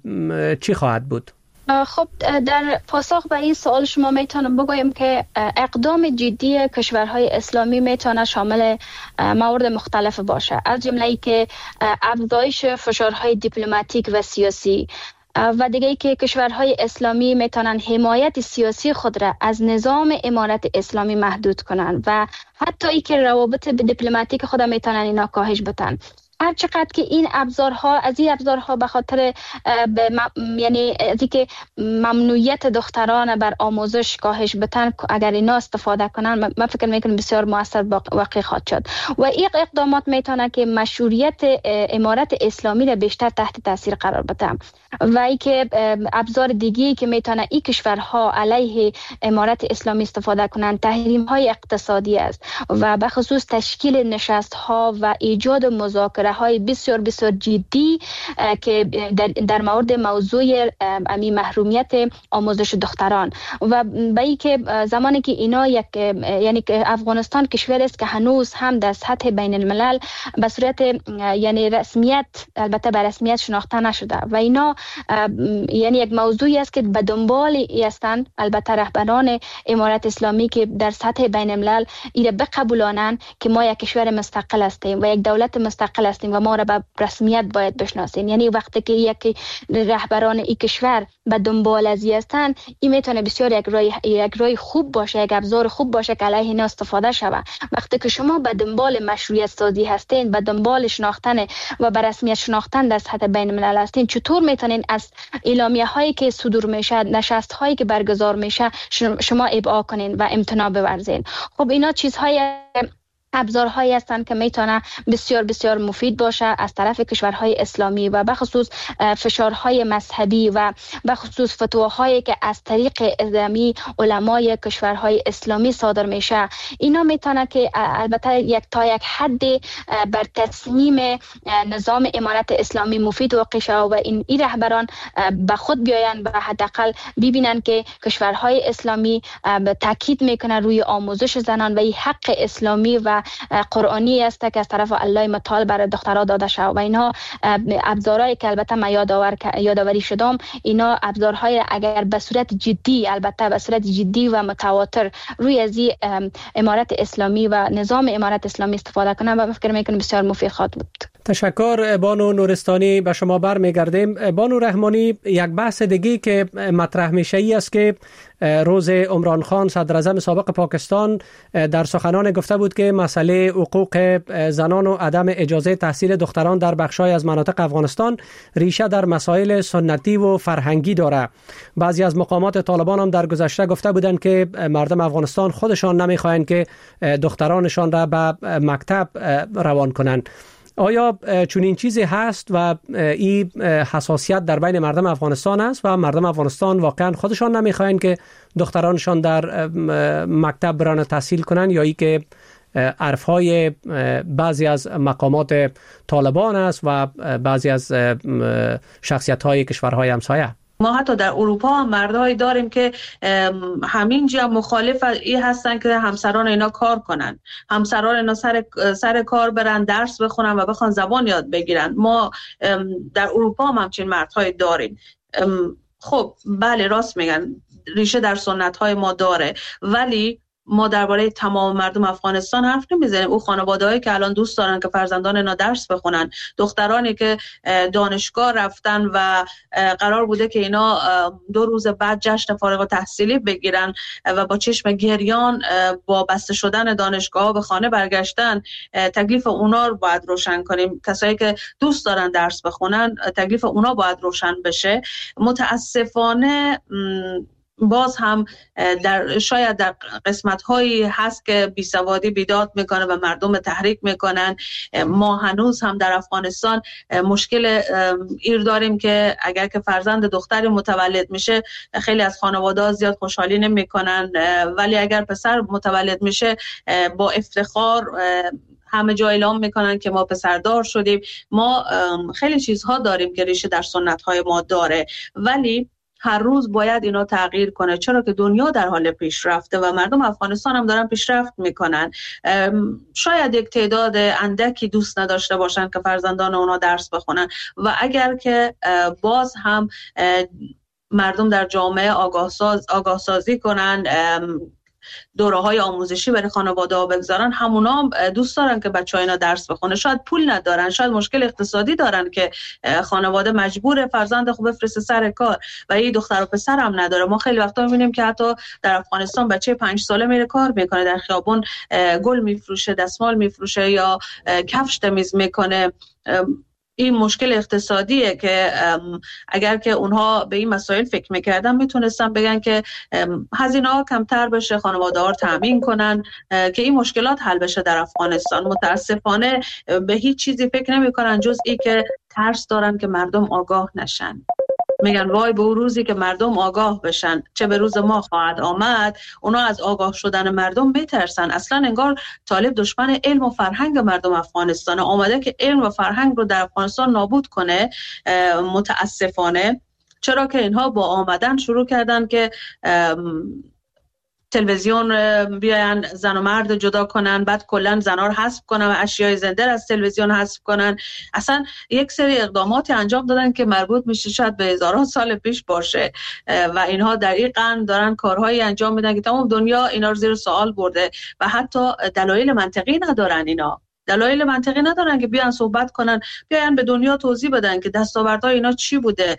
چی خواهد بود؟ خب در پاسخ به این سوال شما میتونم بگویم که اقدام جدی کشورهای اسلامی میتونه شامل موارد مختلف باشه، از جمله ای که افزایش فشارهای دیپلماتیک و سیاسی و دیگه ای که کشورهای اسلامی میتونن حمایت سیاسی خود را از نظام امارت اسلامی محدود کنن و حتی ای که روابط دیپلماتیک خود میتونن اینا کاهش بدن. هر چقدر که این ابزارها به خاطر یعنی از اینکه ممنوعیت دختران بر آموزش کاهش بدن، اگر اینا استفاده کنن من فکر میکنم بسیار مؤثر واقع خواهد شد و این اقدامات میتونه که مشروعیت امارت اسلامی را بیشتر تحت تاثیر قرار بده و اینکه ابزار دیگه‌ای که میتونه این کشورها علیه امارت اسلامی استفاده کنن تحریم‌های اقتصادی است و به خصوص تشکیل نشست‌ها و ایجاد مذاکره های بسیار بسیار جدی که در مورد موضوع محرومیت آموزش دختران و به این که زمانی که اینا یعنی که افغانستان کشور است که هنوز هم در سطح بین الملل به صورت یعنی رسمیت، البته به رسمیت شناخته نشده و اینا یعنی یک موضوعی است که به دنبال هستند البته رهبران امارت اسلامی که در سطح بین الملل ایره بقبولانند که ما یک کشور مستقل هستیم و یک دولت مستقل هستیم و ما را به رسمیت باید بشناسیم. یعنی وقتی که یک رهبران این کشور به دنبال از هستند این میتونه بسیار یک راه خوب باشه، یک ابزار خوب باشه که علیه اینا استفاده شود. وقتی که شما به دنبال مشروعیت سازی هستین، به دنبال شناختن و به رسمیت شناختن در سطح بین الملل هستین، چطور میتونین از اعلامیه هایی که صدور میشه، نشست هایی که برگزار میشه شما ابعاد کنین و امتناع بورزین؟ خب اینا چیزهای ابزارهایی هستند که میتونه بسیار بسیار مفید باشه از طرف کشورهای اسلامی و بخصوص فشارهای مذهبی و بخصوص فتواهایی که از طریق اعلامی علمای کشورهای اسلامی صادر میشه. اینا میتونه که البته تا یک حد بر تصمیم نظام امارت اسلامی مفید واقع شه و این رهبران به خود بیاین و حداقل ببینن که کشورهای اسلامی تاکید میکنه روی آموزش زنان و این حق اسلامی و قرآنی است که از طرف الله متعال برای دخترها داده شده و اینها ابزارهایی که البته ما یادآوری شدم، اینا ابزارهای اگر به صورت جدی، البته به صورت جدی و متواتر روی از امارت اسلامی و نظام امارت اسلامی استفاده کنن و فکر میکنم بسیار مفید خواهد بود. تشکر بانو نورستانی، به شما برمیگردیم. بانو رحمانی، یک بحث دیگه که مطرح میشه ای است که روز عمران خان صدر اعظم سابق پاکستان در سخنان گفته بود که مسئله حقوق زنان و عدم اجازه تحصیل دختران در بخشای از مناطق افغانستان ریشه در مسائل سنتی و فرهنگی داره. بعضی از مقامات طالبان هم در گذشته گفته بودند که مردم افغانستان خودشان نمیخواهند که دخترانشان را به مکتب روان کنند. آیا چنین چیزی هست و این حساسیت در بین مردم افغانستان است و مردم افغانستان واقعا خودشان نمیخواهند که دخترانشان در مکتب برن تحصیل کنند یا ای که عرفهای بعضی از مقامات طالبان است و بعضی از شخصیت‌های کشورهای همسایه؟ ما حتی در اروپا هم مردهایی داریم که همینجا مخالف این هستن که همسران اینا کار کنن، همسران اینا سر کار برن درس بخونن و بخوان زبان یاد بگیرن. ما در اروپا هم همچین مردهایی داریم. خب بله، راست میگن، ریشه در سنت های ما داره، ولی ما درباره تمام مردم افغانستان حرف نمیزنیم. او خانواده‌هایی که الان دوست دارن که فرزندان اینا درس بخونن، دخترانی که دانشگاه رفتن و قرار بوده که اینا 2 روز بعد جشن فارغ التحصیلی بگیرن و با چشم گریان با بسته شدن دانشگاه به خانه برگشتن، تکلیف اونا رو باید روشن کنیم. کسایی که دوست دارن درس بخونن تکلیف اونا باید روشن بشه. متاسفانه باز هم شاید در قسمت‌هایی هست که بیسوادی بیداد میکنه و مردم تحریک میکنن. ما هنوز هم در افغانستان مشکل ایر داریم که اگر که فرزند دختری متولد میشه خیلی از خانواده‌ها زیاد خوشحالی نمیکنن، ولی اگر پسر متولد میشه با افتخار همه جا اعلام میکنن که ما پسردار شدیم. ما خیلی چیزها داریم که ریشه در سنت‌های ما داره، ولی هر روز باید اینا تغییر کنه، چرا که دنیا در حال پیشرفته و مردم افغانستان هم دارن پیشرفت میکنن. شاید یک تعداد اندکی دوست نداشته باشن که فرزندان اونا درس بخونن و اگر که باز هم مردم در جامعه آگاه سازی کنن، دوره‌های آموزشی برای خانواده‌ها بگذارن، همونا هم دوست دارن که بچه‌ها اینا درس بخونه. شاید پول ندارن، شاید مشکل اقتصادی دارن که خانواده مجبور فرزند خوب بفرسته سر کار و این دختر و پسر هم نداره. ما خیلی وقتا می‌بینیم که حتی در افغانستان بچه 5 ساله میره کار میکنه، در خیابون گل میفروشه، دستمال میفروشه یا کفش تمیز میکنه. این مشکل اقتصادیه که اگر که اونها به این مسائل فکر میکردن میتونستن بگن که هزینه ها کمتر بشه، خانواده ها رو تامین کنن که این مشکلات حل بشه در افغانستان. متاسفانه به هیچ چیزی فکر نمیکنن جز این که ترس دارن که مردم آگاه نشن. میگن وای به اون روزی که مردم آگاه بشن، چه به روز ما خواهد آمد. اونا از آگاه شدن مردم میترسن. اصلا انگار طالب دشمن علم و فرهنگ مردم افغانستان آمده که علم و فرهنگ رو در افغانستان نابود کنه. متاسفانه چرا که اینها با آمدن شروع کردن که تلویزیون بیاین زن و مرد جدا کنن، بعد کلا زنا رو حذف کنن و اشیای زنده از تلویزیون حذف کنن. اصلا یک سری اقداماتی انجام دادن که مربوط میشه شاید به هزاران سال پیش باشه و اینها در این قرن دارن کارهایی انجام میدن که تمام دنیا اینا رو زیر سوال برده و حتی دلایل منطقی ندارن. اینا دلایل منطقی ندارن که بیان صحبت کنن، بیان به دنیا توضیح بدن که دستاوردهای اینا چی بوده،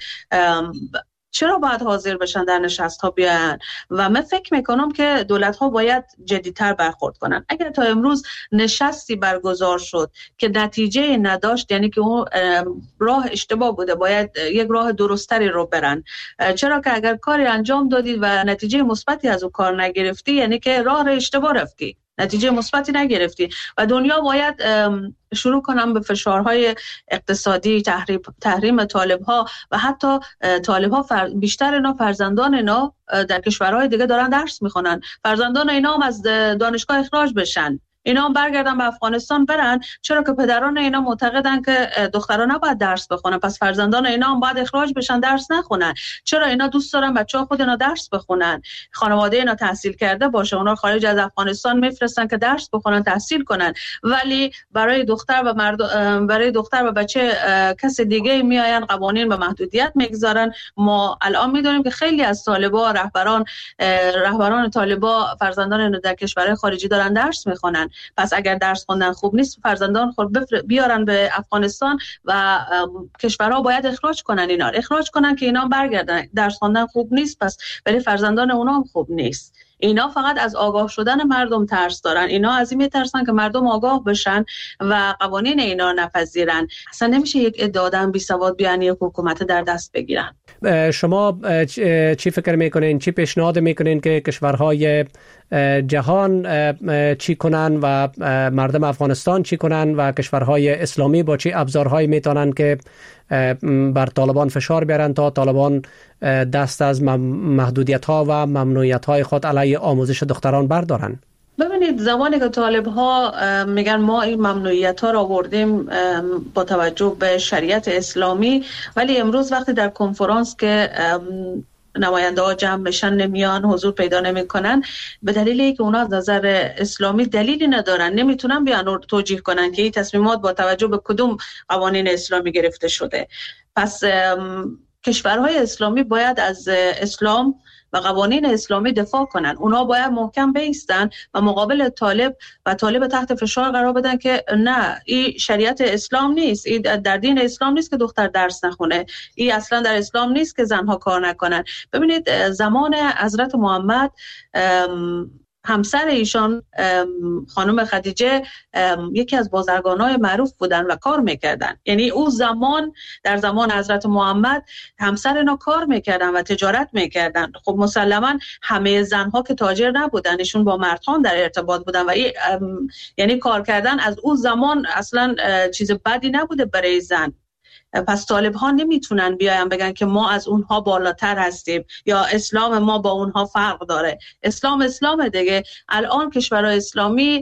چرا باید حاضر بشن در نشست ها بیان. و من فکر میکنم که دولت ها باید جدیتر برخورد کنن. اگر تا امروز نشستی برگزار شد که نتیجه نداشت، یعنی که اون راه اشتباه بوده، باید یک راه درستری رو برن. چرا که اگر کاری انجام دادید و نتیجه مثبتی از اون کار نگرفتی، یعنی که راه رو اشتباه رفتی، نتیجه مثبتی نگرفتی. و دنیا باید شروع کنم به فشارهای اقتصادی، تحریم طالب‌ها و حتی طالب‌ها بیشتر اینا فرزندان اینا در کشورهای دیگه دارن درس میخونن، فرزندان اینا هم از دانشگاه اخراج بشن، اینا هم برگردن به افغانستان برن، چرا که پدران اینا معتقدن که دختران نباید درس بخونن، پس فرزندان اینا هم باید اخراج بشن درس نخونن. چرا اینا دوست دارن بچه‌ها خود اینا درس بخونن، خانواده اینا تحصیل کرده باشه، اونا خارج از افغانستان میفرستن که درس بخونن، تحصیل کنن، ولی برای دختر و بچه کس دیگه میآین قوانین و محدودیت میگذارن. ما الان میدونیم که خیلی از طالبا، رهبران طالبا فرزندان اینا در کشورهای خارجی دارن درس میخونن. پس اگر درس خوندن خوب نیست، فرزندان خود بیارن به افغانستان و کشورها باید اخراج کنن، اینا اخراج کنن که اینا برگردن. درس خوندن خوب نیست، پس برای فرزندان اونا هم خوب نیست. اینا فقط از آگاه شدن مردم ترس دارن، اینا از این میترسن که مردم آگاه بشن و قوانین اینا نپذیرن. اصلا نمیشه یک ادعادن بی سواد بیان یک حکومت در دست بگیرن. شما چی فکر میکنین، چی پیشنهاد میکنین که کشورهای جهان چی کنن و مردم افغانستان چی کنن و کشورهای اسلامی با چی ابزارهایی میتونن که بر طالبان فشار بیارن تا طالبان دست از محدودیت ها و ممنوعیت های خود علیه آموزش دختران بردارن؟ ببینید، زمانی که طالب ها میگن ما این ممنوعیت ها را آوردیم با توجه به شریعت اسلامی، ولی امروز وقتی در کنفرانس که نماینده ها جمع میشن نمیان، حضور پیدا نمیکنن، به دلیلی که اونا از نظر اسلامی دلیلی ندارن، نمیتونن بیان توجیه کنن که این تصمیمات با توجه به کدوم قوانین اسلامی گرفته شده. پس کشورهای اسلامی باید از اسلام و قوانین اسلامی دفاع کنن. اونا باید محکم بایستن و مقابل طالب و طالب تحت فشار قرار بدن که نه، این شریعت اسلام نیست، این در دین اسلام نیست که دختر درس نخونه، این اصلا در اسلام نیست که زنها کار نکنن. ببینید زمان حضرت محمد همسر ایشان خانم خدیجه یکی از بازرگانای معروف بودن و کار میکردن. یعنی او زمان در زمان حضرت محمد همسر اینا کار میکردن و تجارت میکردن. خب مسلما همه زنها که تاجر نبودن، ایشون با مردان در ارتباط بودن و یعنی کار کردن از اون زمان اصلا چیز بدی نبوده برای زن. پس طالب ها نمیتونن بیاین بگن که ما از اونها بالاتر هستیم یا اسلام ما با اونها فرق داره. اسلام دیگه. الان کشورهای اسلامی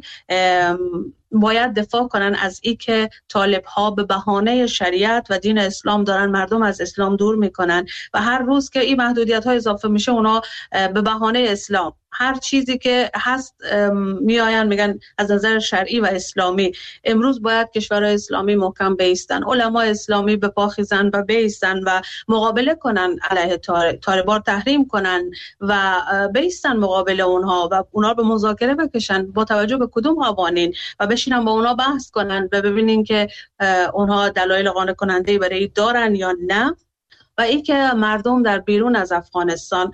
باید دفاع کنن از این که طالب ها به بهانه شریعت و دین اسلام دارن مردم از اسلام دور میکنن و هر روز که این محدودیت ها اضافه میشه اونا به بهانه اسلام هر چیزی که هست میآین میگن از نظر شرعی و اسلامی. امروز باید کشورهای اسلامی محکم بایستن، علما اسلامی به پا خیزن و بایستن و مقابله کنن علیه طالبان، تحریم کنن و بایستن مقابل اونها و اونها به مذاکره بکشن با توجه به کدوم قوانین و بشینن با اونها بحث کنن و ببینین که اونها دلایل قانع کننده برای دارن یا نه. و این که مردم در بیرون از افغانستان،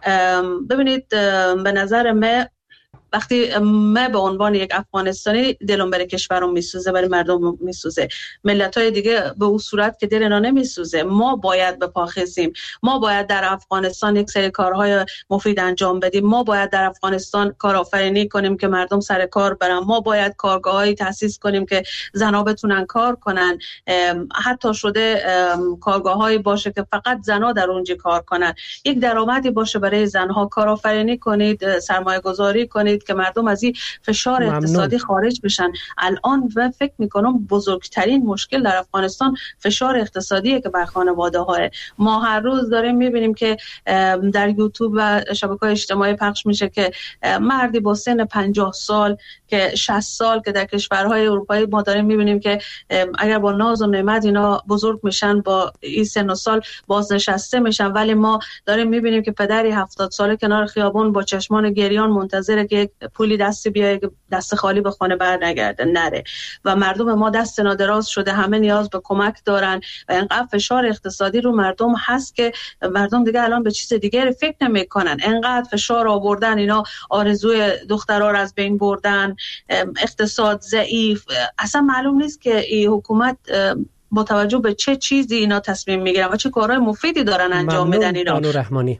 ببینید به نظر من وقتی من به عنوان یک افغانستانی دلم برای کشورم میسوزه، برای مردم میسوزه، ملت‌های دیگه به اون صورت که دل اینا نمیسوزه. ما باید به پا خیزیم، ما باید در افغانستان یک سری کارهای مفید انجام بدیم، ما باید در افغانستان کارآفرینی کنیم که مردم سر کار برن، ما باید کارگاهایی تأسیس کنیم که زن‌ها بتونن کار کنن، حتی شده کارگاهایی باشه که فقط زن‌ها در اونجا کار کنن، یک درآمدی باشه برای زن‌ها، کارآفرینی کنید، سرمایه‌گذاری کنید که مردم از این فشار اقتصادی خارج بشن. الان من فکر میکنم بزرگترین مشکل در افغانستان فشار اقتصادیه که بر خانواده ها. ما هر روز داریم میبینیم که در یوتیوب و شبکه‌های اجتماعی پخش میشه که مردی با سن 50 سال که 60 سال که در کشورهای اروپایی ما داریم میبینیم که اگر با ناز و نعمت اینا بزرگ میشن با این سن و سال بازنشسته میشن، ولی ما داریم میبینیم که پدری 70 ساله کنار خیابون با چشمان گریان منتظره که پولی دستی بیایه که دست خالی به خانه بر نگرده نره و مردم ما دست نادراز شده، همه نیاز به کمک دارن و اینقدر فشار اقتصادی رو مردم هست که مردم دیگه الان به چیز دیگه فکر نمیکنن. اینقدر فشار آوردن، اینا آرزوی دخترها رو از بین بردن، اقتصاد ضعیف، اصلا معلوم نیست که این حکومت با توجه به چه چیزی اینا تصمیم میگیرن و چه کارهای مفیدی دارن انجام میدن. اینا بانو رحمانی.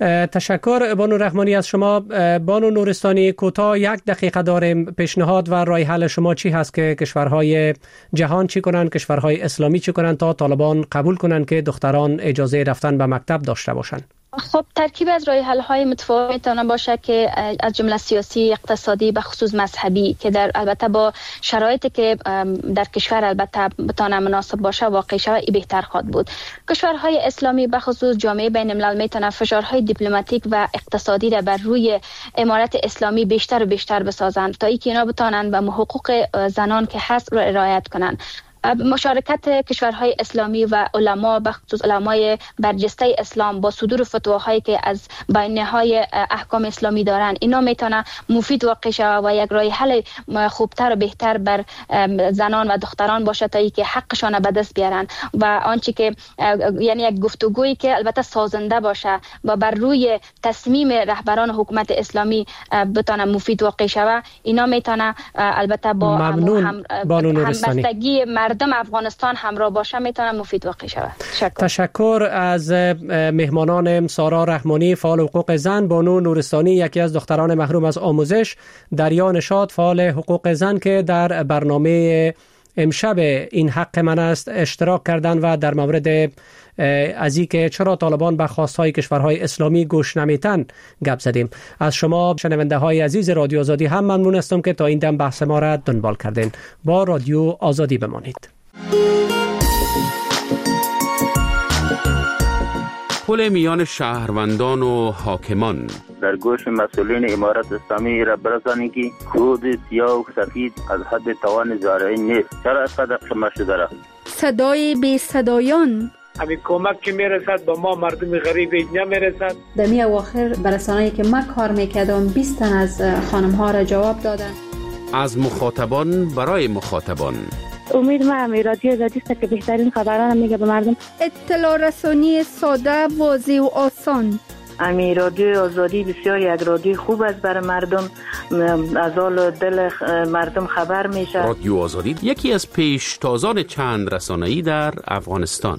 تشکر بانو رحمانی از شما. بانو نورستانی، کوتاه 1 دقیقه داریم. پیشنهاد و راه حل شما چی هست که کشورهای جهان چی کنن، کشورهای اسلامی چی کنن تا طالبان قبول کنن که دختران اجازه رفتن به مکتب داشته باشن؟ خب ترکیب از راه حل های متفاوت میتونه باشه که از جمله سیاسی، اقتصادی، به خصوص مذهبی که در البته با شرایطی که در کشور البته بتونه مناسب باشه واقع شود ای بهتر خواهد بود. کشورهای اسلامی به خصوص جامعه بین الملل میتونه فشارهای دیپلماتیک و اقتصادی را بر روی امارت اسلامی بیشتر و بیشتر بسازند تا اینکه اینا بتونن به حقوق زنان که هست رو رعایت کنن. مشارکت کشورهای اسلامی و علما به خصوص علمای برجسته اسلام با صدور فتواهایی که از بیانیه‌های احکام اسلامی دارن، اینا میتونه مفید واقع شود و یک راه حل خوبتر و بهتر بر زنان و دختران باشه تا اینکه حقشان به دست بیارن و آنچه که یعنی یک گفتگویی که البته سازنده باشه و بر روی تصمیم رهبران حکومت اسلامی بتونه مفید واقع شود. اینا میتونه البته با همبستگی مردم افغانستان همراه باشه میتونه مفید واقع شود. تشکر از مهمانان سارا رحمانی فعال حقوق زن، بانو نورستانی یکی از دختران محروم از آموزش، دریا نشاط فعال حقوق زن که در برنامه امشب این حق من است اشتراک کردن و در مورد از اینکه چرا طالبان به خواستهای کشورهای اسلامی گوش نمیتن گپ زدیم. از شما شنونده های عزیز رادیو آزادی هم ممنون هستم که تا این دم بحث ما را دنبال کردین. با رادیو آزادی بمانید. پل میان شهروندان و حاکمان در گوش مسئولین امارت اسلامی را برسانید که خود سیاه و سفید از حد توان زارعین نیست. چرا اینقدر شما شده را؟ صدای بی صدایان همین کمک که میرسد با ما مردم غریب اینجا میرسد. در می اواخر برسانه‌ای که من کار میکردم 20 تن از خانم ها را جواب دادن. از مخاطبان برای مخاطبان. امید من رادیو آزادی است که بهترین خبران میگه به مردم. اطلاع رسانی ساده، واضح و آسان. امی رادیو آزادی بسیار یک رادیو خوب است برای مردم، از حال دل مردم خبر میشه. رادیو آزادی یکی از پیشتازان چند رسانه‌ای در افغانستان.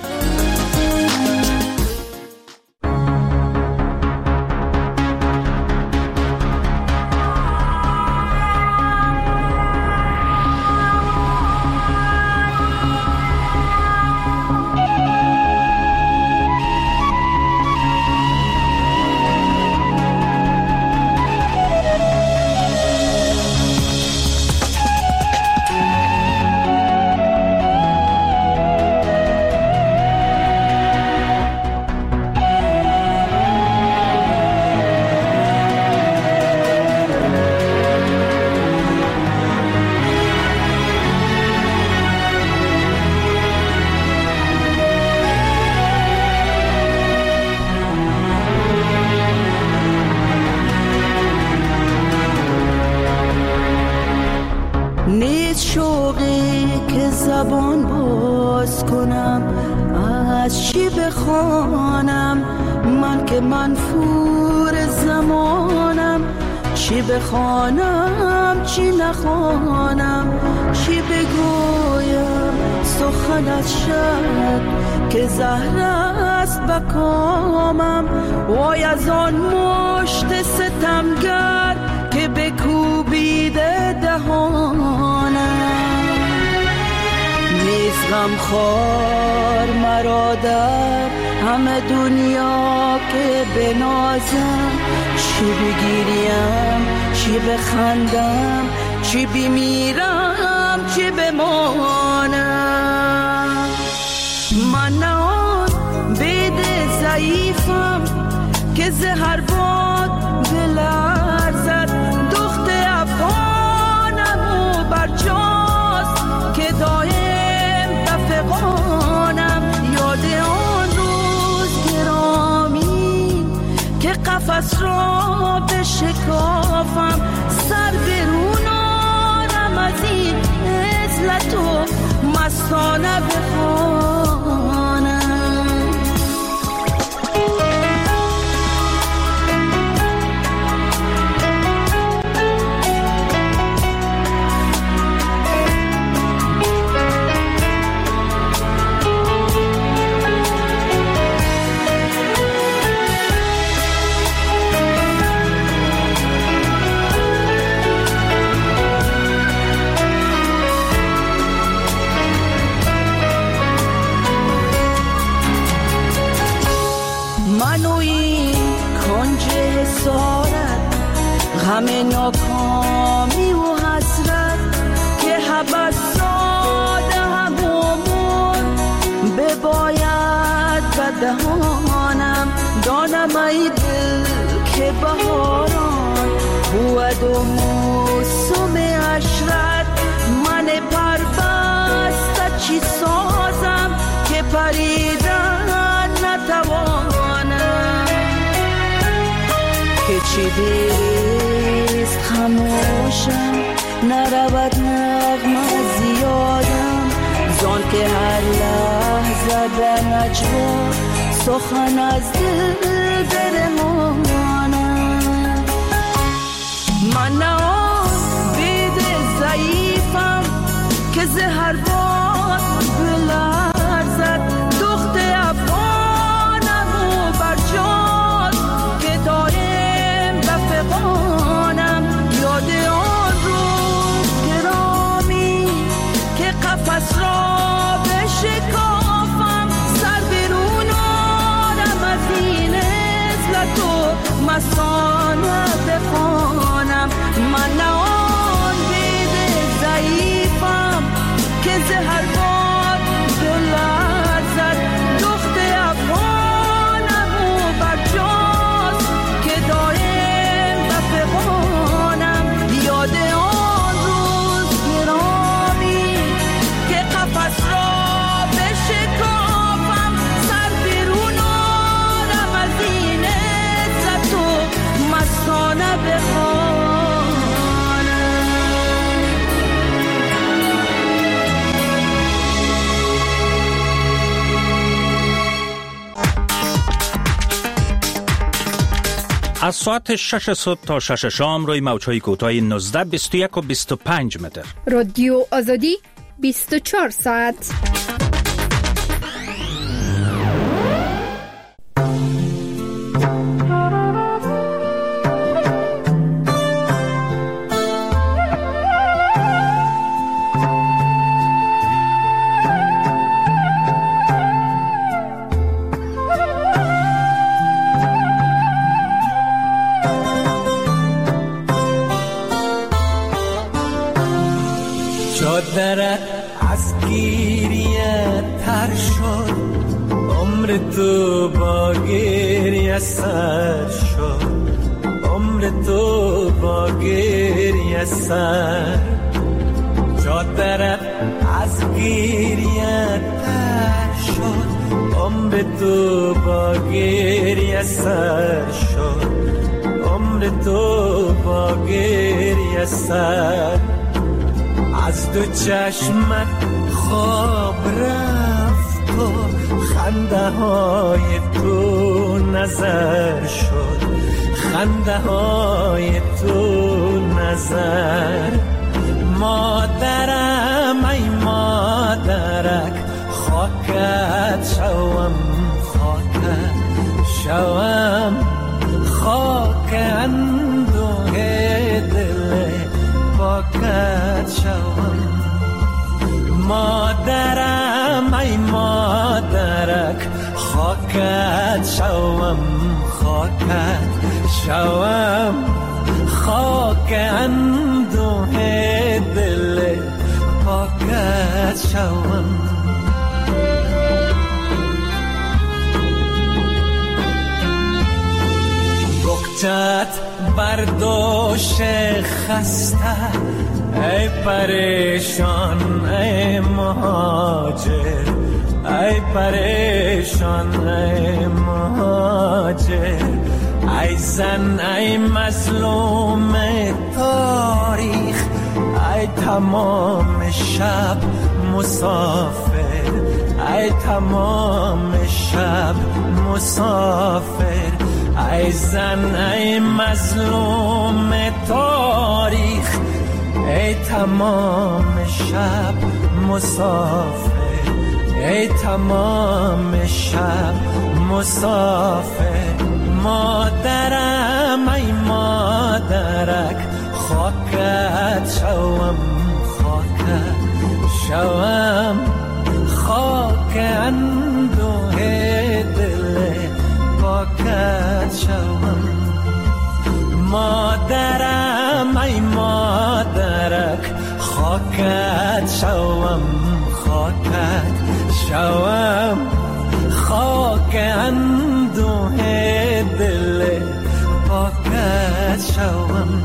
نیست شوقی که زبان باز کنم، از چی بخوانم من که منفور زمانم. چی بخوانم چی نخوانم، چی بگویم سخن از شب که زهر است بکامم. وای از آن مشت ستمگر که بکوبیده دهانم. نیست غمخوار مرا در همه دنیا که بنازم. چی بگیریم چی بخندم، چی بمیرم چی بمانم. من نه آن بید ضعیفم که زهر باد بلرزد. دخت افغانم و برجاست که دایم بفغانم. یاد آن روز گرامی که قفس را بشکافم. سر برون آرم از این عزلت و مستانه بخوانم. همه ناکامی و حسرت که حبس ساده همون بباید بدهانم. دانم ای دل که بهاران بود و موسم عشرت. من پربسته چی سازم که پریدن نتوانم. که چی دیست خموشم نرود نغمه زیادم. زان که هر لحظه در نجوا سخن از دل برمانم. من نه آن بید ضعیفم که زهر باد بلرزد. دخت افغانم و برجاست که دایم بفغانم. یاد آن روز گرامی که قفس را بشکافم. سر برون آرم از این عزلت و مستانه بخوانم. من نه آن بید ضعیفم که زهر باد بلرزد. دخت افغانم و برجاست که دایم بفغانم. یاد آن روز گرامی که قفس از ساعت 6 صبح تا 6 شام روی موج‌های کوتاه 19، 21 و 25 متر. رادیو آزادی 24 ساعت. چادرت از گریه تر شد، عمر تو با گریه سر شد، عمر تو با گریه سر. چادرت از گریه تر شد، عمر تو با گریه سر شد، عمر تو با گریه سر. از دو چشمت خواب رفت و خنده های تو نظر شد، خنده های تو نظر. مادرم ای مادرک، خاکت شوم، خاکت شوم، خاک اندوه دل پاکت شوم. مادرم ای مادرک، خاکت شوم، خاکت شوم، خاک اندوه دل پاکت شوم. بکچت برداشت خسته، ای پریشان ای مهاجر، ای پریشان ای مهاجر. ای زن ای مظلوم تاریخ، ای تمام شب مسافر، ای تمام شب مسافر. ای زن ای مظلوم تاریخ، ای تمام شب مسافر، ای تمام شب مسافر. مادرم ای مادرک، خاکت شوم، خاکت شوم، خاک اندوه دل پاکت شوم. مادرم ای مادرک، خاکت شوم، خاکت شوم، خاک اندوه دل پاکت شوم.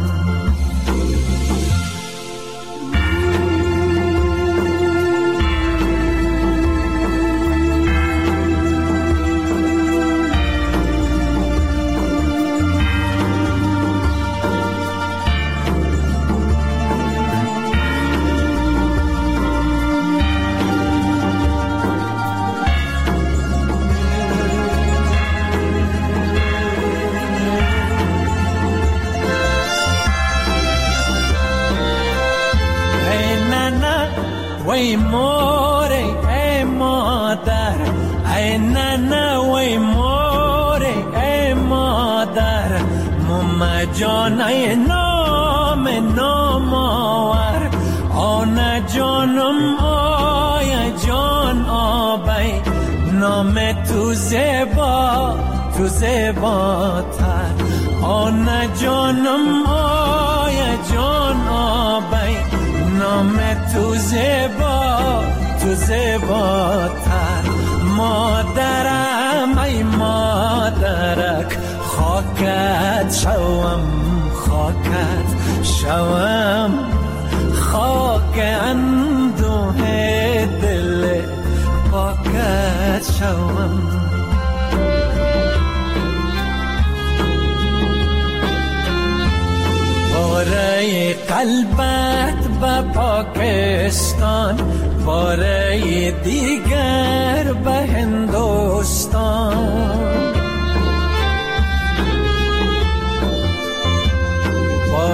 وی موری ای مادر، ای ننه وی موری ای مادر. ماما جان ای نام نامآور، آن جانم آی جان آبی. نام تو زیبا، تو زیباتر، آن جانم آی جان آبی. نام تو زیبا، تو زیباتر. مادرم ای مادرک، خاکت شوم، خاکت شوم، خاک اندوه دل پاکت شوم. باره قلبت به پاکستان، باره دیگر به هندوستان.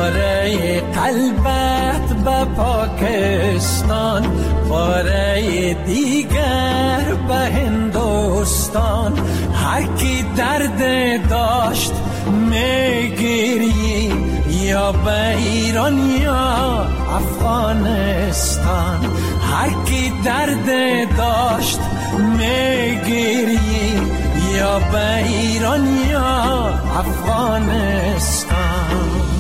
باره قلبت به پاکستان، باره دیگر به هندوستان. هر کی درد داشت میگیری، یا به ایران یا افغانستان. هر کی درد داشت میگیری، یا به ایران یا افغانستان.